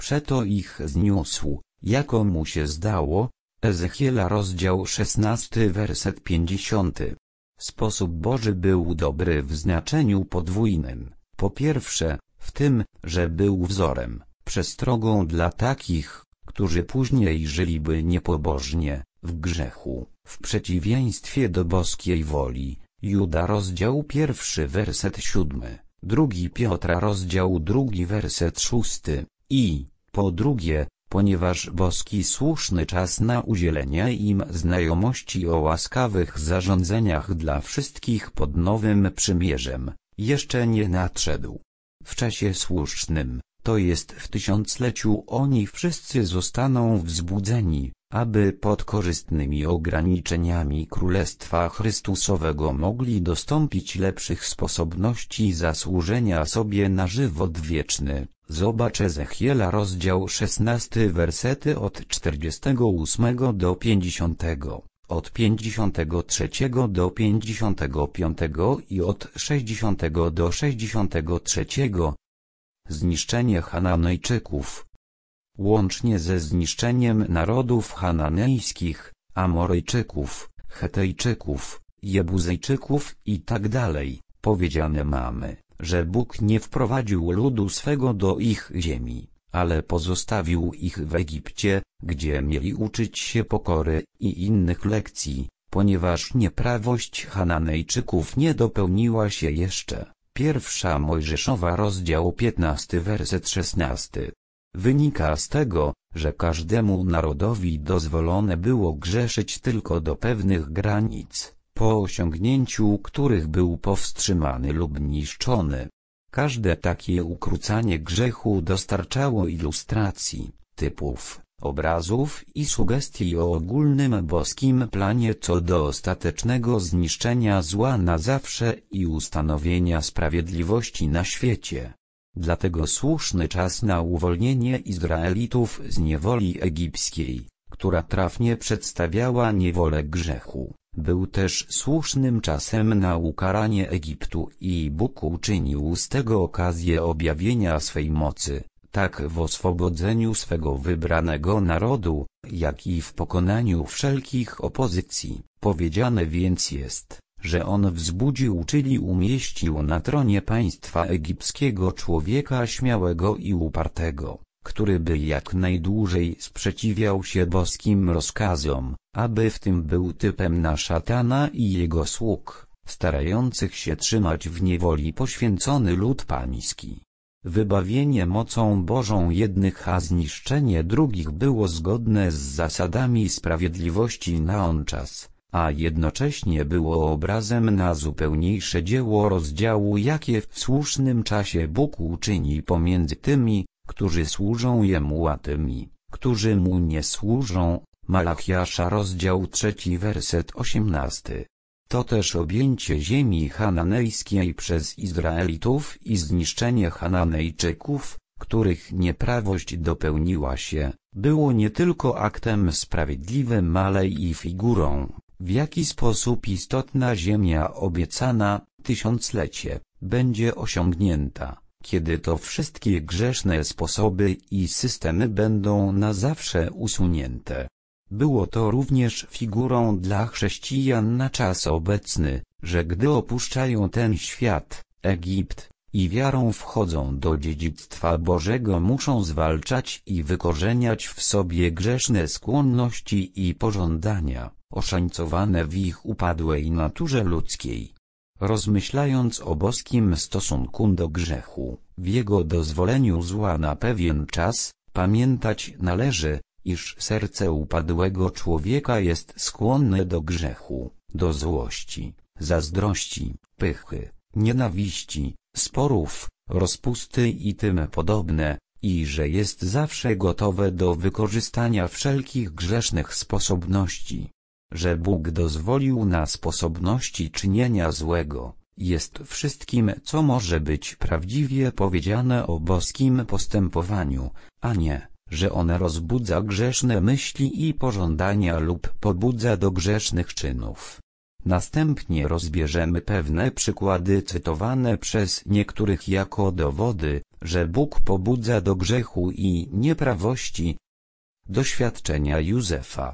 przeto ich zniósł, jako mu się zdało. Ezechiela rozdział szesnasty werset pięćdziesiąty. Sposób Boży był dobry w znaczeniu podwójnym. Po pierwsze, w tym, że był wzorem, przestrogą dla takich, którzy później żyliby niepobożnie, w grzechu, w przeciwieństwie do boskiej woli. Juda rozdział pierwszy werset siódmy, drugi Piotra rozdział drugi werset szósty. I, po drugie, ponieważ boski słuszny czas na udzielenie im znajomości o łaskawych zarządzeniach dla wszystkich pod nowym przymierzem, jeszcze nie nadszedł. W czasie słusznym, to jest w tysiącleciu, oni wszyscy zostaną wzbudzeni, aby pod korzystnymi ograniczeniami Królestwa Chrystusowego mogli dostąpić lepszych sposobności zasłużenia sobie na żywot wieczny. Zobacz Ezechiela rozdział szesnasty wersety od czterdziestego ósmego do pięćdziesiątego, od pięćdziesiątego trzeciego do pięćdziesiątego piątego i od sześćdziesiątego do sześćdziesiątego trzeciego. Zniszczenie Hananejczyków. Łącznie ze zniszczeniem narodów hananejskich, Amorejczyków, Hetejczyków, Jebuzejczyków i tak dalej, powiedziane mamy, że Bóg nie wprowadził ludu swego do ich ziemi, ale pozostawił ich w Egipcie, gdzie mieli uczyć się pokory i innych lekcji, ponieważ nieprawość Hananejczyków nie dopełniła się jeszcze. Pierwsza Mojżeszowa rozdział piętnasty werset szesnasty. Wynika z tego, że każdemu narodowi dozwolone było grzeszyć tylko do pewnych granic, po osiągnięciu których był powstrzymany lub niszczony. Każde takie ukrócanie grzechu dostarczało ilustracji, typów, obrazów i sugestii o ogólnym boskim planie co do ostatecznego zniszczenia zła na zawsze i ustanowienia sprawiedliwości na świecie. Dlatego słuszny czas na uwolnienie Izraelitów z niewoli egipskiej, która trafnie przedstawiała niewolę grzechu, był też słusznym czasem na ukaranie Egiptu i Bóg uczynił z tego okazję objawienia swej mocy, tak w oswobodzeniu swego wybranego narodu, jak i w pokonaniu wszelkich opozycji. Powiedziane więc jest, że on wzbudził, czyli umieścił na tronie państwa egipskiego człowieka śmiałego i upartego, który by jak najdłużej sprzeciwiał się boskim rozkazom, aby w tym był typem na szatana i jego sług, starających się trzymać w niewoli poświęcony lud pański. Wybawienie mocą Bożą jednych a zniszczenie drugich było zgodne z zasadami sprawiedliwości na on czas, a jednocześnie było obrazem na zupełniejsze dzieło rozdziału, jakie w słusznym czasie Bóg uczyni pomiędzy tymi, którzy służą Jemu, a tymi, którzy Mu nie służą. Malachiasza rozdział trzeci werset osiemnasty. To też objęcie ziemi hananejskiej przez Izraelitów i zniszczenie Hananejczyków, których nieprawość dopełniła się, było nie tylko aktem sprawiedliwym, ale i figurą, w jaki sposób istotna ziemia obiecana, tysiąclecie, będzie osiągnięta, kiedy to wszystkie grzeszne sposoby i systemy będą na zawsze usunięte. Było to również figurą dla chrześcijan na czas obecny, że gdy opuszczają ten świat, Egipt, i wiarą wchodzą do dziedzictwa Bożego, muszą zwalczać i wykorzeniać w sobie grzeszne skłonności i pożądania, oszańcowane w ich upadłej naturze ludzkiej. Rozmyślając o boskim stosunku do grzechu, w jego dozwoleniu zła na pewien czas, pamiętać należy, iż serce upadłego człowieka jest skłonne do grzechu, do złości, zazdrości, pychy, nienawiści, sporów, rozpusty i tym podobne, i że jest zawsze gotowe do wykorzystania wszelkich grzesznych sposobności. Że Bóg dozwolił na sposobności czynienia złego, jest wszystkim, co może być prawdziwie powiedziane o boskim postępowaniu, a nie, że On rozbudza grzeszne myśli i pożądania lub pobudza do grzesznych czynów. Następnie rozbierzemy pewne przykłady cytowane przez niektórych jako dowody, że Bóg pobudza do grzechu i nieprawości. Doświadczenia Józefa.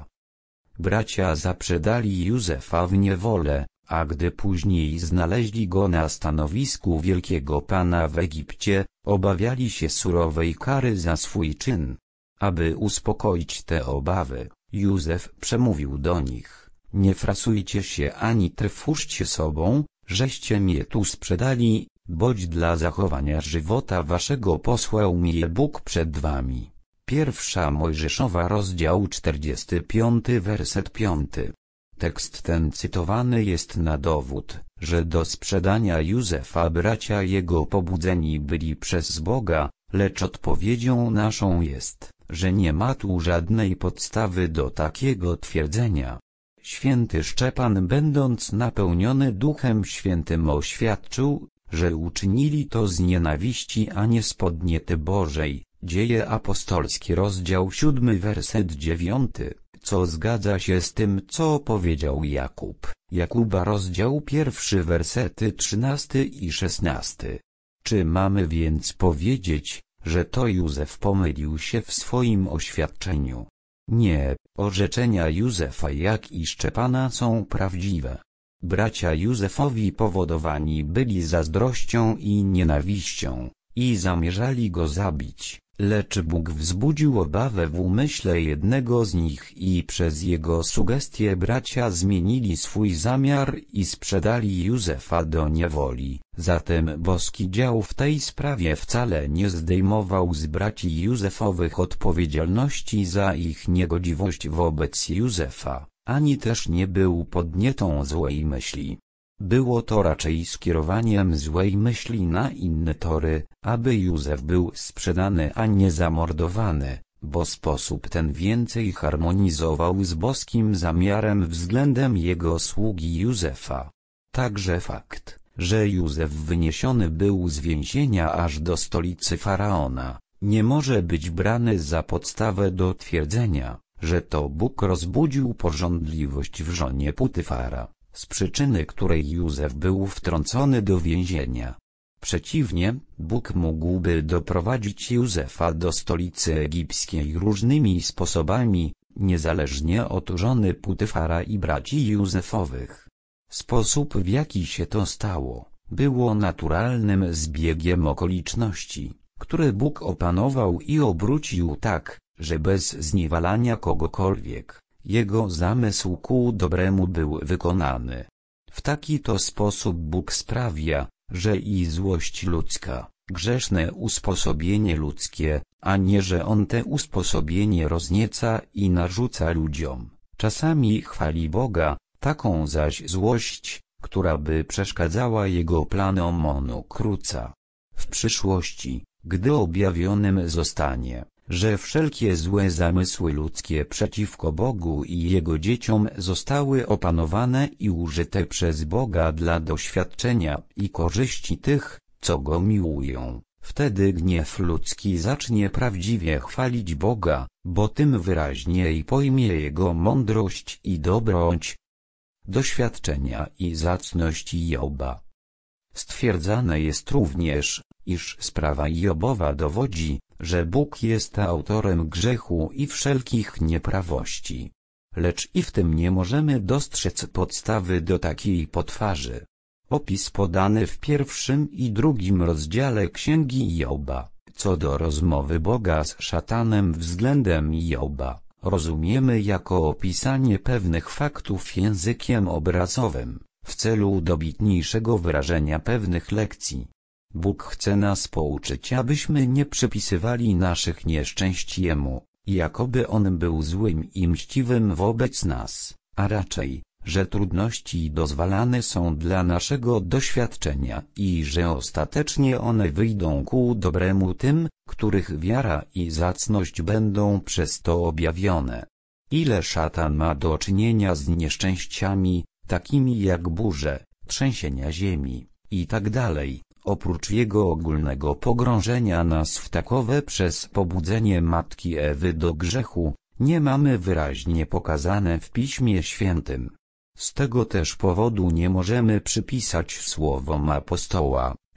Bracia zaprzedali Józefa w niewolę, a gdy później znaleźli go na stanowisku wielkiego pana w Egipcie, obawiali się surowej kary za swój czyn. Aby uspokoić te obawy, Józef przemówił do nich: nie frasujcie się ani trwóżcie sobą, żeście mnie tu sprzedali, boć dla zachowania żywota waszego posłał mnie Bóg przed wami. Pierwsza Mojżeszowa, rozdział czterdziesty piąty, werset piąty. Tekst ten cytowany jest na dowód, że do sprzedania Józefa bracia jego pobudzeni byli przez Boga, lecz odpowiedzią naszą jest, że nie ma tu żadnej podstawy do takiego twierdzenia. Święty Szczepan, będąc napełniony Duchem Świętym, oświadczył, że uczynili to z nienawiści, a nie z podniety Bożej. Dzieje apostolskie, rozdział siódmy, werset dziewiąty, co zgadza się z tym, co powiedział Jakub. Jakuba, rozdział pierwszy, wersety trzynasty i szesnasty. Czy mamy więc powiedzieć, że to Józef pomylił się w swoim oświadczeniu? Nie, orzeczenia Józefa jak i Szczepana są prawdziwe. Bracia Józefowi powodowani byli zazdrością i nienawiścią, i zamierzali go zabić, lecz Bóg wzbudził obawę w umyśle jednego z nich i przez jego sugestie bracia zmienili swój zamiar i sprzedali Józefa do niewoli. Zatem boski dział w tej sprawie wcale nie zdejmował z braci Józefowych odpowiedzialności za ich niegodziwość wobec Józefa, ani też nie był podnietą złej myśli. Było to raczej skierowaniem złej myśli na inne tory, aby Józef był sprzedany, a nie zamordowany, bo sposób ten więcej harmonizował z boskim zamiarem względem jego sługi Józefa. Także fakt, że Józef wyniesiony był z więzienia aż do stolicy Faraona, nie może być brany za podstawę do twierdzenia, że to Bóg rozbudził pożądliwość w żonie Putyfara, z przyczyny której Józef był wtrącony do więzienia. Przeciwnie, Bóg mógłby doprowadzić Józefa do stolicy egipskiej różnymi sposobami, niezależnie od żony Putyfara i braci Józefowych. Sposób, w jaki się to stało, było naturalnym zbiegiem okoliczności, które Bóg opanował i obrócił tak, że bez zniewalania kogokolwiek, jego zamysł ku dobremu był wykonany. W taki to sposób Bóg sprawia, że i złość ludzka, grzeszne usposobienie ludzkie, a nie że on te usposobienie roznieca i narzuca ludziom, czasami chwali Boga, taką zaś złość, która by przeszkadzała jego planom, on ukróca. W przyszłości, gdy objawionym zostanie, że wszelkie złe zamysły ludzkie przeciwko Bogu i Jego dzieciom zostały opanowane i użyte przez Boga dla doświadczenia i korzyści tych, co Go miłują, wtedy gniew ludzki zacznie prawdziwie chwalić Boga, bo tym wyraźniej pojmie Jego mądrość i dobroć. Doświadczenia i zacności Joba. Stwierdzane jest również, iż sprawa Jobowa dowodzi, że Bóg jest autorem grzechu i wszelkich nieprawości. Lecz i w tym nie możemy dostrzec podstawy do takiej potwarzy. Opis podany w pierwszym i drugim rozdziale Księgi Joba, co do rozmowy Boga z szatanem względem Joba, rozumiemy jako opisanie pewnych faktów językiem obrazowym, w celu dobitniejszego wyrażenia pewnych lekcji. Bóg chce nas pouczyć, abyśmy nie przypisywali naszych nieszczęść Jemu, jakoby On był złym i mściwym wobec nas, a raczej, że trudności dozwalane są dla naszego doświadczenia i że ostatecznie one wyjdą ku dobremu tym, których wiara i zacność będą przez to objawione. Ile szatan ma do czynienia z nieszczęściami, takimi jak burze, trzęsienia ziemi i tak dalej. Oprócz jego ogólnego pogrążenia nas w takowe przez pobudzenie matki Ewy do grzechu, nie mamy wyraźnie pokazane w Piśmie Świętym. Z tego też powodu nie możemy przypisać słowom apostoła,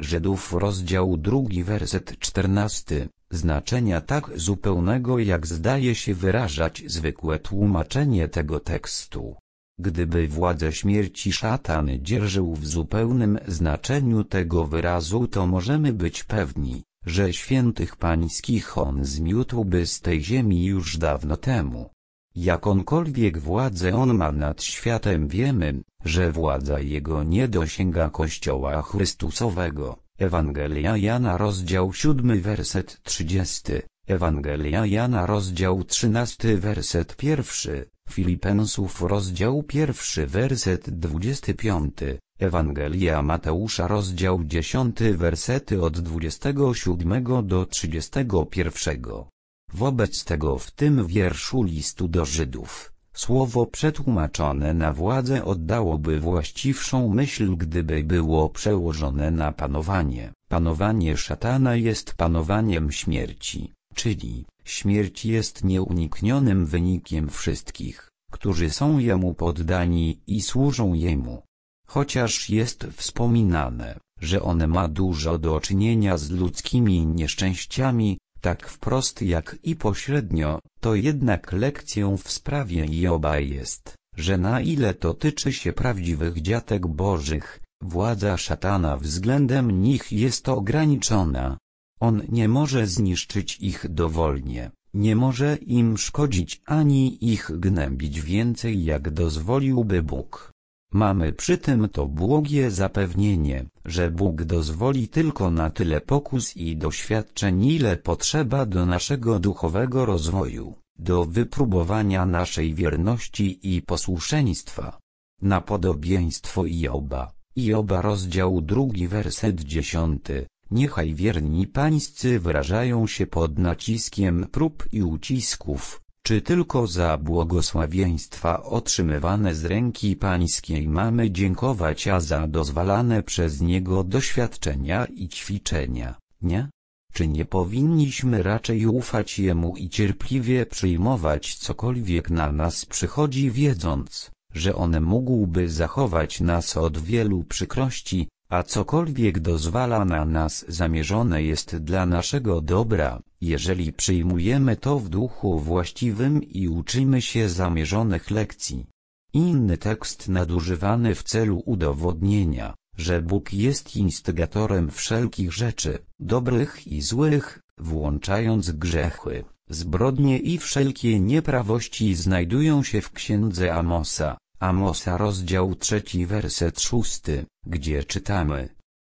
Żydów rozdział drugi werset czternasty, znaczenia tak zupełnego jak zdaje się wyrażać zwykłe tłumaczenie tego tekstu. Gdyby władzę śmierci szatan dzierżył w zupełnym znaczeniu tego wyrazu, to możemy być pewni, że świętych pańskich on zmiótłby z tej ziemi już dawno temu. Jakąkolwiek władzę on ma nad światem, wiemy, że władza jego nie dosięga Kościoła Chrystusowego. Ewangelia Jana rozdział siódmy werset trzydziesty, Ewangelia Jana rozdział trzynasty werset pierwszy, Filipensów rozdział pierwszy werset dwudziesty piąty, Ewangelia Mateusza rozdział dziesiąty wersety od dwudziestego siódmego do trzydziestego pierwszego. Wobec tego w tym wierszu listu do Żydów, słowo przetłumaczone na władzę oddałoby właściwszą myśl, gdyby było przełożone na panowanie. Panowanie szatana jest panowaniem śmierci, czyli śmierć jest nieuniknionym wynikiem wszystkich, którzy są jemu poddani i służą jemu. Chociaż jest wspominane, że on ma dużo do czynienia z ludzkimi nieszczęściami, tak wprost jak i pośrednio, to jednak lekcją w sprawie Joba jest, że na ile to tyczy się prawdziwych dziatek bożych, władza szatana względem nich jest ograniczona. On nie może zniszczyć ich dowolnie, nie może im szkodzić ani ich gnębić więcej, jak dozwoliłby Bóg. Mamy przy tym to błogie zapewnienie, że Bóg dozwoli tylko na tyle pokus i doświadczeń, ile potrzeba do naszego duchowego rozwoju, do wypróbowania naszej wierności i posłuszeństwa. Na podobieństwo Joba, Joba rozdział drugi werset dziesiąty, niechaj wierni pańscy wyrażają się pod naciskiem prób i ucisków, czy tylko za błogosławieństwa otrzymywane z ręki pańskiej mamy dziękować, a za dozwalane przez Niego doświadczenia i ćwiczenia, nie? Czy nie powinniśmy raczej ufać Jemu i cierpliwie przyjmować cokolwiek na nas przychodzi, wiedząc, że On mógłby zachować nas od wielu przykrości, a cokolwiek dozwala na nas zamierzone jest dla naszego dobra, jeżeli przyjmujemy to w duchu właściwym i uczymy się zamierzonych lekcji. Inny tekst nadużywany w celu udowodnienia, że Bóg jest instygatorem wszelkich rzeczy, dobrych i złych, włączając grzechy, zbrodnie i wszelkie nieprawości, znajdują się w księdze Amosa. Amosa rozdział trzeci werset szósty, gdzie czytamy: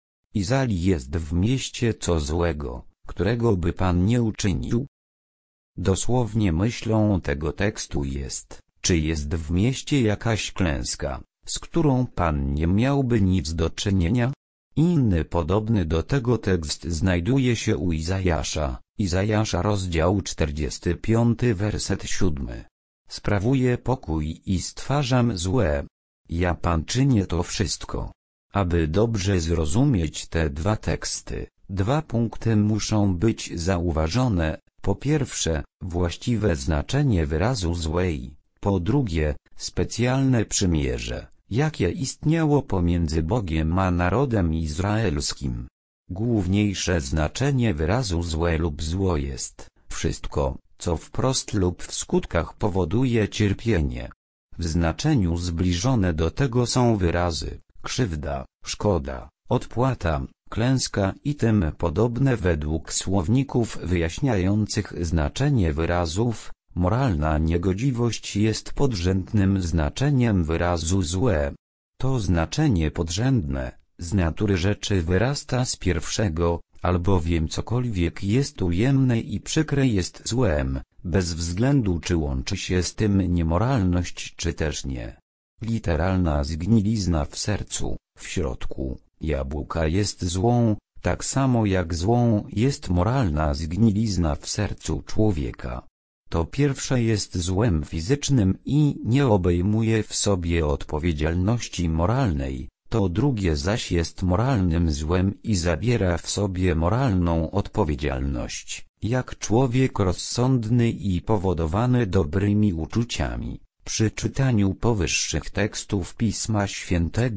Izali jest w mieście co złego, którego by Pan nie uczynił? Dosłownie myślą tego tekstu jest, czy jest w mieście jakaś klęska, z którą Pan nie miałby nic do czynienia? Inny podobny do tego tekst znajduje się u Izajasza, Izajasza rozdział czterdziesty piąty werset siódmy. Sprawuję pokój i stwarzam złe. Ja Pan czynię to wszystko. Aby dobrze zrozumieć te dwa teksty, dwa punkty muszą być zauważone. Po pierwsze, właściwe znaczenie wyrazu złej. Po drugie, specjalne przymierze, jakie istniało pomiędzy Bogiem a narodem izraelskim. Główniejsze znaczenie wyrazu złe lub zło jest wszystko, co wprost lub w skutkach powoduje cierpienie. W znaczeniu zbliżone do tego są wyrazy krzywda, szkoda, odpłata, klęska i tym podobne. Według słowników wyjaśniających znaczenie wyrazów, moralna niegodziwość jest podrzędnym znaczeniem wyrazu złe. To znaczenie podrzędne, z natury rzeczy wyrasta z pierwszego, albowiem cokolwiek jest ujemne i przykre jest złem, bez względu czy łączy się z tym niemoralność czy też nie. Literalna zgnilizna w sercu, w środku, jabłka jest złą, tak samo jak złą jest moralna zgnilizna w sercu człowieka. To pierwsze jest złem fizycznym i nie obejmuje w sobie odpowiedzialności moralnej, to drugie zaś jest moralnym złem i zawiera w sobie moralną odpowiedzialność. Jak człowiek rozsądny i powodowany dobrymi uczuciami, przy czytaniu powyższych tekstów Pisma Świętego,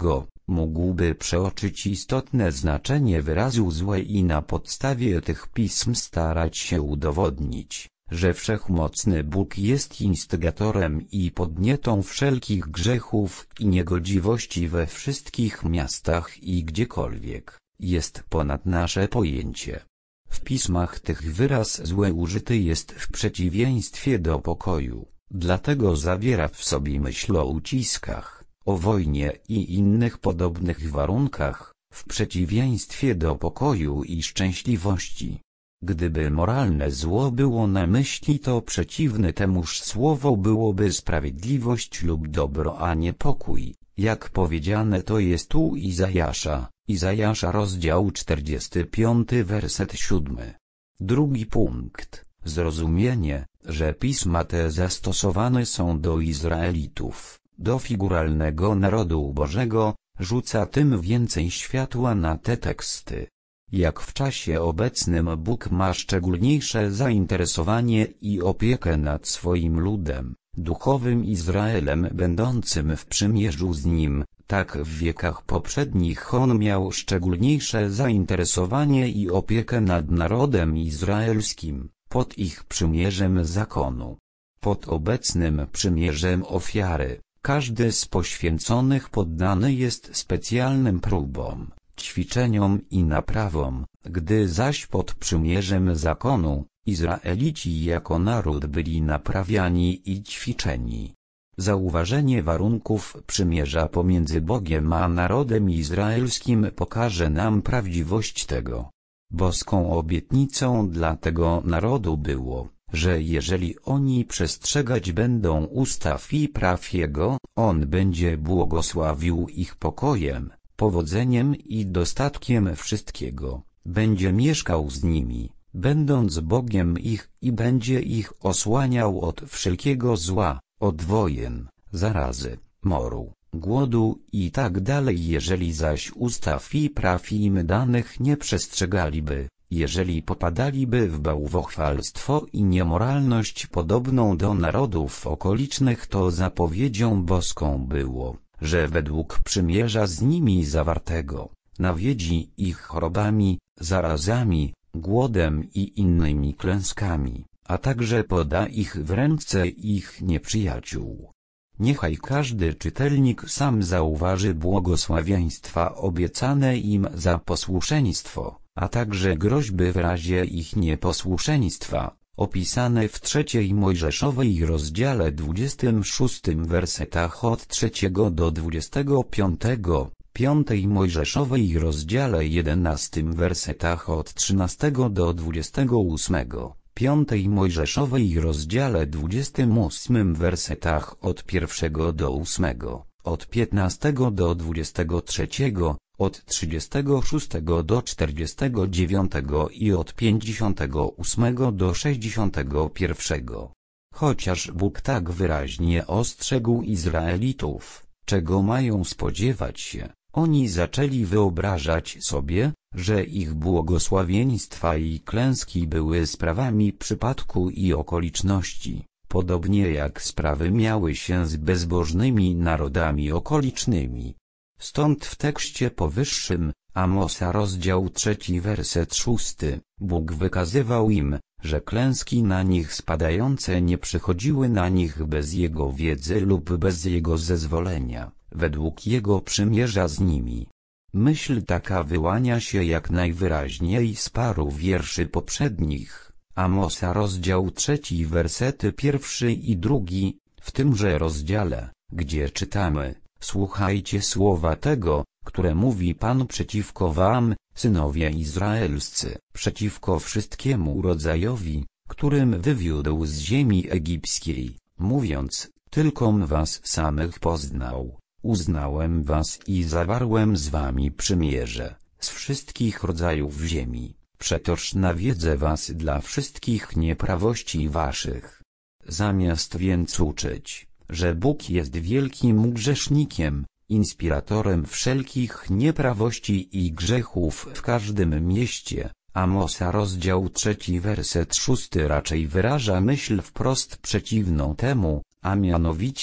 mógłby przeoczyć istotne znaczenie wyrazu złe i na podstawie tych pism starać się udowodnić, że wszechmocny Bóg jest instygatorem i podnietą wszelkich grzechów i niegodziwości we wszystkich miastach i gdziekolwiek jest ponad nasze pojęcie. W pismach tych wyraz złe użyty jest w przeciwieństwie do pokoju, dlatego zawiera w sobie myśl o uciskach, o wojnie i innych podobnych warunkach, w przeciwieństwie do pokoju i szczęśliwości. Gdyby moralne zło było na myśli, to przeciwne temuż słowo byłoby sprawiedliwość lub dobro, a nie pokój, jak powiedziane to jest u Izajasza, Izajasza rozdział czterdziesty piąty werset siódmy. Drugi punkt. Zrozumienie, że pisma te zastosowane są do Izraelitów, do figuralnego narodu Bożego, rzuca tym więcej światła na te teksty. Jak w czasie obecnym Bóg ma szczególniejsze zainteresowanie i opiekę nad swoim ludem, duchowym Izraelem będącym w przymierzu z Nim, tak w wiekach poprzednich On miał szczególniejsze zainteresowanie i opiekę nad narodem izraelskim, pod ich przymierzem zakonu. Pod obecnym przymierzem ofiary, każdy z poświęconych poddany jest specjalnym próbom, ćwiczeniom i naprawom, gdy zaś pod przymierzem zakonu, Izraelici jako naród byli naprawiani i ćwiczeni. Zauważenie warunków przymierza pomiędzy Bogiem a narodem izraelskim pokaże nam prawdziwość tego. Boską obietnicą dla tego narodu było, że jeżeli oni przestrzegać będą ustaw i praw Jego, On będzie błogosławił ich pokojem, powodzeniem i dostatkiem wszystkiego, będzie mieszkał z nimi, będąc Bogiem ich i będzie ich osłaniał od wszelkiego zła, od wojen, zarazy, moru, głodu i tak dalej. Jeżeli zaś ustaw i praw im danych nie przestrzegaliby, jeżeli popadaliby w bałwochwalstwo i niemoralność podobną do narodów okolicznych, to zapowiedzią boską było, że według przymierza z nimi zawartego, nawiedzi ich chorobami, zarazami, głodem i innymi klęskami, a także poda ich w ręce ich nieprzyjaciół. Niechaj każdy czytelnik sam zauważy błogosławieństwa obiecane im za posłuszeństwo, a także groźby w razie ich nieposłuszeństwa, opisane w trzeciej Mojżeszowej rozdziale dwudziestym szóstym wersetach od trzeciego do dwudziestego piątego, piątej Mojżeszowej rozdziale jedenastym wersetach od trzynastego do dwudziestego ósmego, piątej Mojżeszowej rozdziale dwudziestym ósmym wersetach od pierwszego do ósmego, od piętnastego do dwudziestego trzeciego, od trzydziestego szóstego do czterdziestego dziewiątego i od pięćdziesiątego ósmego do sześćdziesiątego pierwszego. Chociaż Bóg tak wyraźnie ostrzegł Izraelitów, czego mają spodziewać się, oni zaczęli wyobrażać sobie, że ich błogosławieństwa i klęski były sprawami przypadku i okoliczności, podobnie jak sprawy miały się z bezbożnymi narodami okolicznymi. Stąd w tekście powyższym, Amosa rozdział trzeci werset szósty, Bóg wykazywał im, że klęski na nich spadające nie przychodziły na nich bez Jego wiedzy lub bez Jego zezwolenia, według Jego przymierza z nimi. Myśl taka wyłania się jak najwyraźniej z paru wierszy poprzednich. Amosa rozdział trzeci wersety pierwszy i drugi, w tymże rozdziale, gdzie czytamy: Słuchajcie słowa tego, które mówi Pan przeciwko wam, synowie izraelscy, przeciwko wszystkiemu rodzajowi, którym wywiódł z ziemi egipskiej, mówiąc: tylkom was samych poznał, uznałem was i zawarłem z wami przymierze, z wszystkich rodzajów ziemi, przetoż nawiedzę was dla wszystkich nieprawości waszych. Zamiast więc uczyć, że Bóg jest wielkim grzesznikiem, inspiratorem wszelkich nieprawości i grzechów w każdym mieście, Amosa rozdział trzeci werset szósty raczej wyraża myśl wprost przeciwną temu, a mianowicie,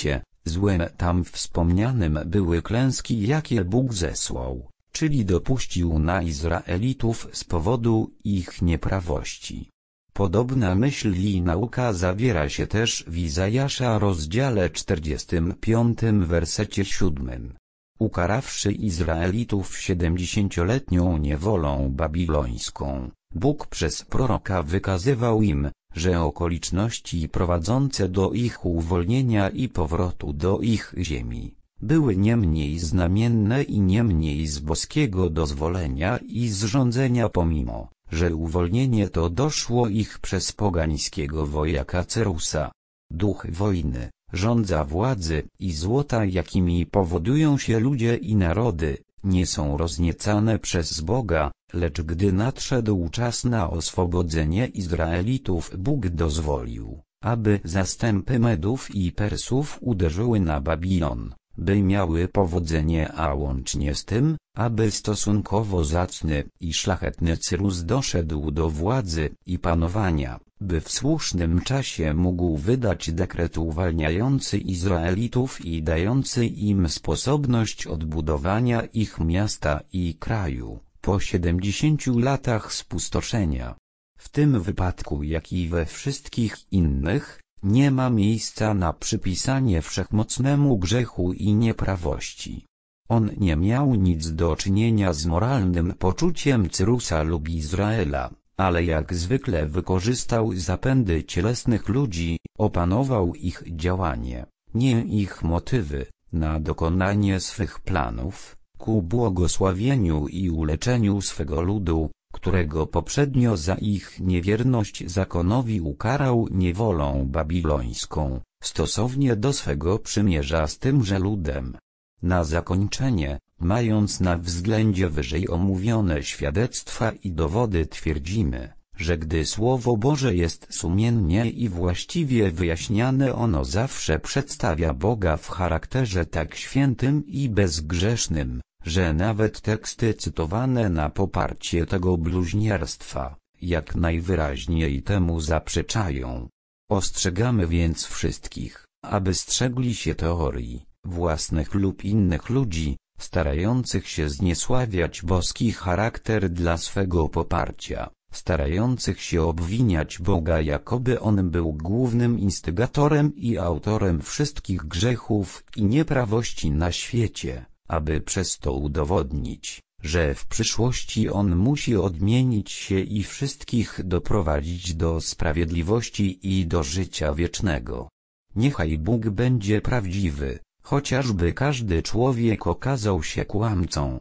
Złem tam wspomnianym były klęski, jakie Bóg zesłał, czyli dopuścił na Izraelitów z powodu ich nieprawości. Podobna myśl i nauka zawiera się też w Izajasza rozdziale czterdziestym piątym wersecie siódmym. Ukarawszy Izraelitów siedemdziesięcioletnią niewolą babilońską, Bóg przez proroka wykazywał im, że okoliczności prowadzące do ich uwolnienia i powrotu do ich ziemi były nie mniej znamienne i nie mniej z boskiego dozwolenia i zrządzenia, pomimo że uwolnienie to doszło ich przez pogańskiego wojaka Cerusa. Duch wojny, żądza władzy i złota, jakimi powodują się ludzie i narody, nie są rozniecane przez Boga, lecz gdy nadszedł czas na oswobodzenie Izraelitów, Bóg dozwolił, aby zastępy Medów i Persów uderzyły na Babilon, by miały powodzenie, a łącznie z tym, aby stosunkowo zacny i szlachetny Cyrus doszedł do władzy i panowania, by w słusznym czasie mógł wydać dekret uwalniający Izraelitów i dający im sposobność odbudowania ich miasta i kraju, po siedemdziesięciu latach spustoszenia. W tym wypadku, jak i we wszystkich innych, nie ma miejsca na przypisanie wszechmocnemu grzechu i nieprawości. On nie miał nic do czynienia z moralnym poczuciem Cyrusa lub Izraela, ale jak zwykle wykorzystał zapędy cielesnych ludzi, opanował ich działanie, nie ich motywy, na dokonanie swych planów, ku błogosławieniu i uleczeniu swego ludu, którego poprzednio za ich niewierność zakonowi ukarał niewolą babilońską, stosownie do swego przymierza z tymże ludem. Na zakończenie, mając na względzie wyżej omówione świadectwa i dowody, twierdzimy, że gdy Słowo Boże jest sumiennie i właściwie wyjaśniane, ono zawsze przedstawia Boga w charakterze tak świętym i bezgrzesznym, że nawet teksty cytowane na poparcie tego bluźnierstwa, jak najwyraźniej temu zaprzeczają. Ostrzegamy więc wszystkich, aby strzegli się teorii własnych lub innych ludzi, starających się zniesławiać boski charakter dla swego poparcia, starających się obwiniać Boga, jakoby On był głównym instygatorem i autorem wszystkich grzechów i nieprawości na świecie, aby przez to udowodnić, że w przyszłości On musi odmienić się i wszystkich doprowadzić do sprawiedliwości i do życia wiecznego. Niechaj Bóg będzie prawdziwy, chociażby każdy człowiek okazał się kłamcą.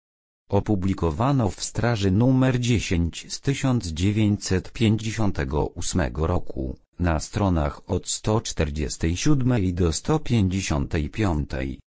Opublikowano w Straży numer dziesięć z tysiąc dziewięćset pięćdziesiątego ósmego roku, na stronach od sto czterdziestej siódmej do sto pięćdziesiątej piątej.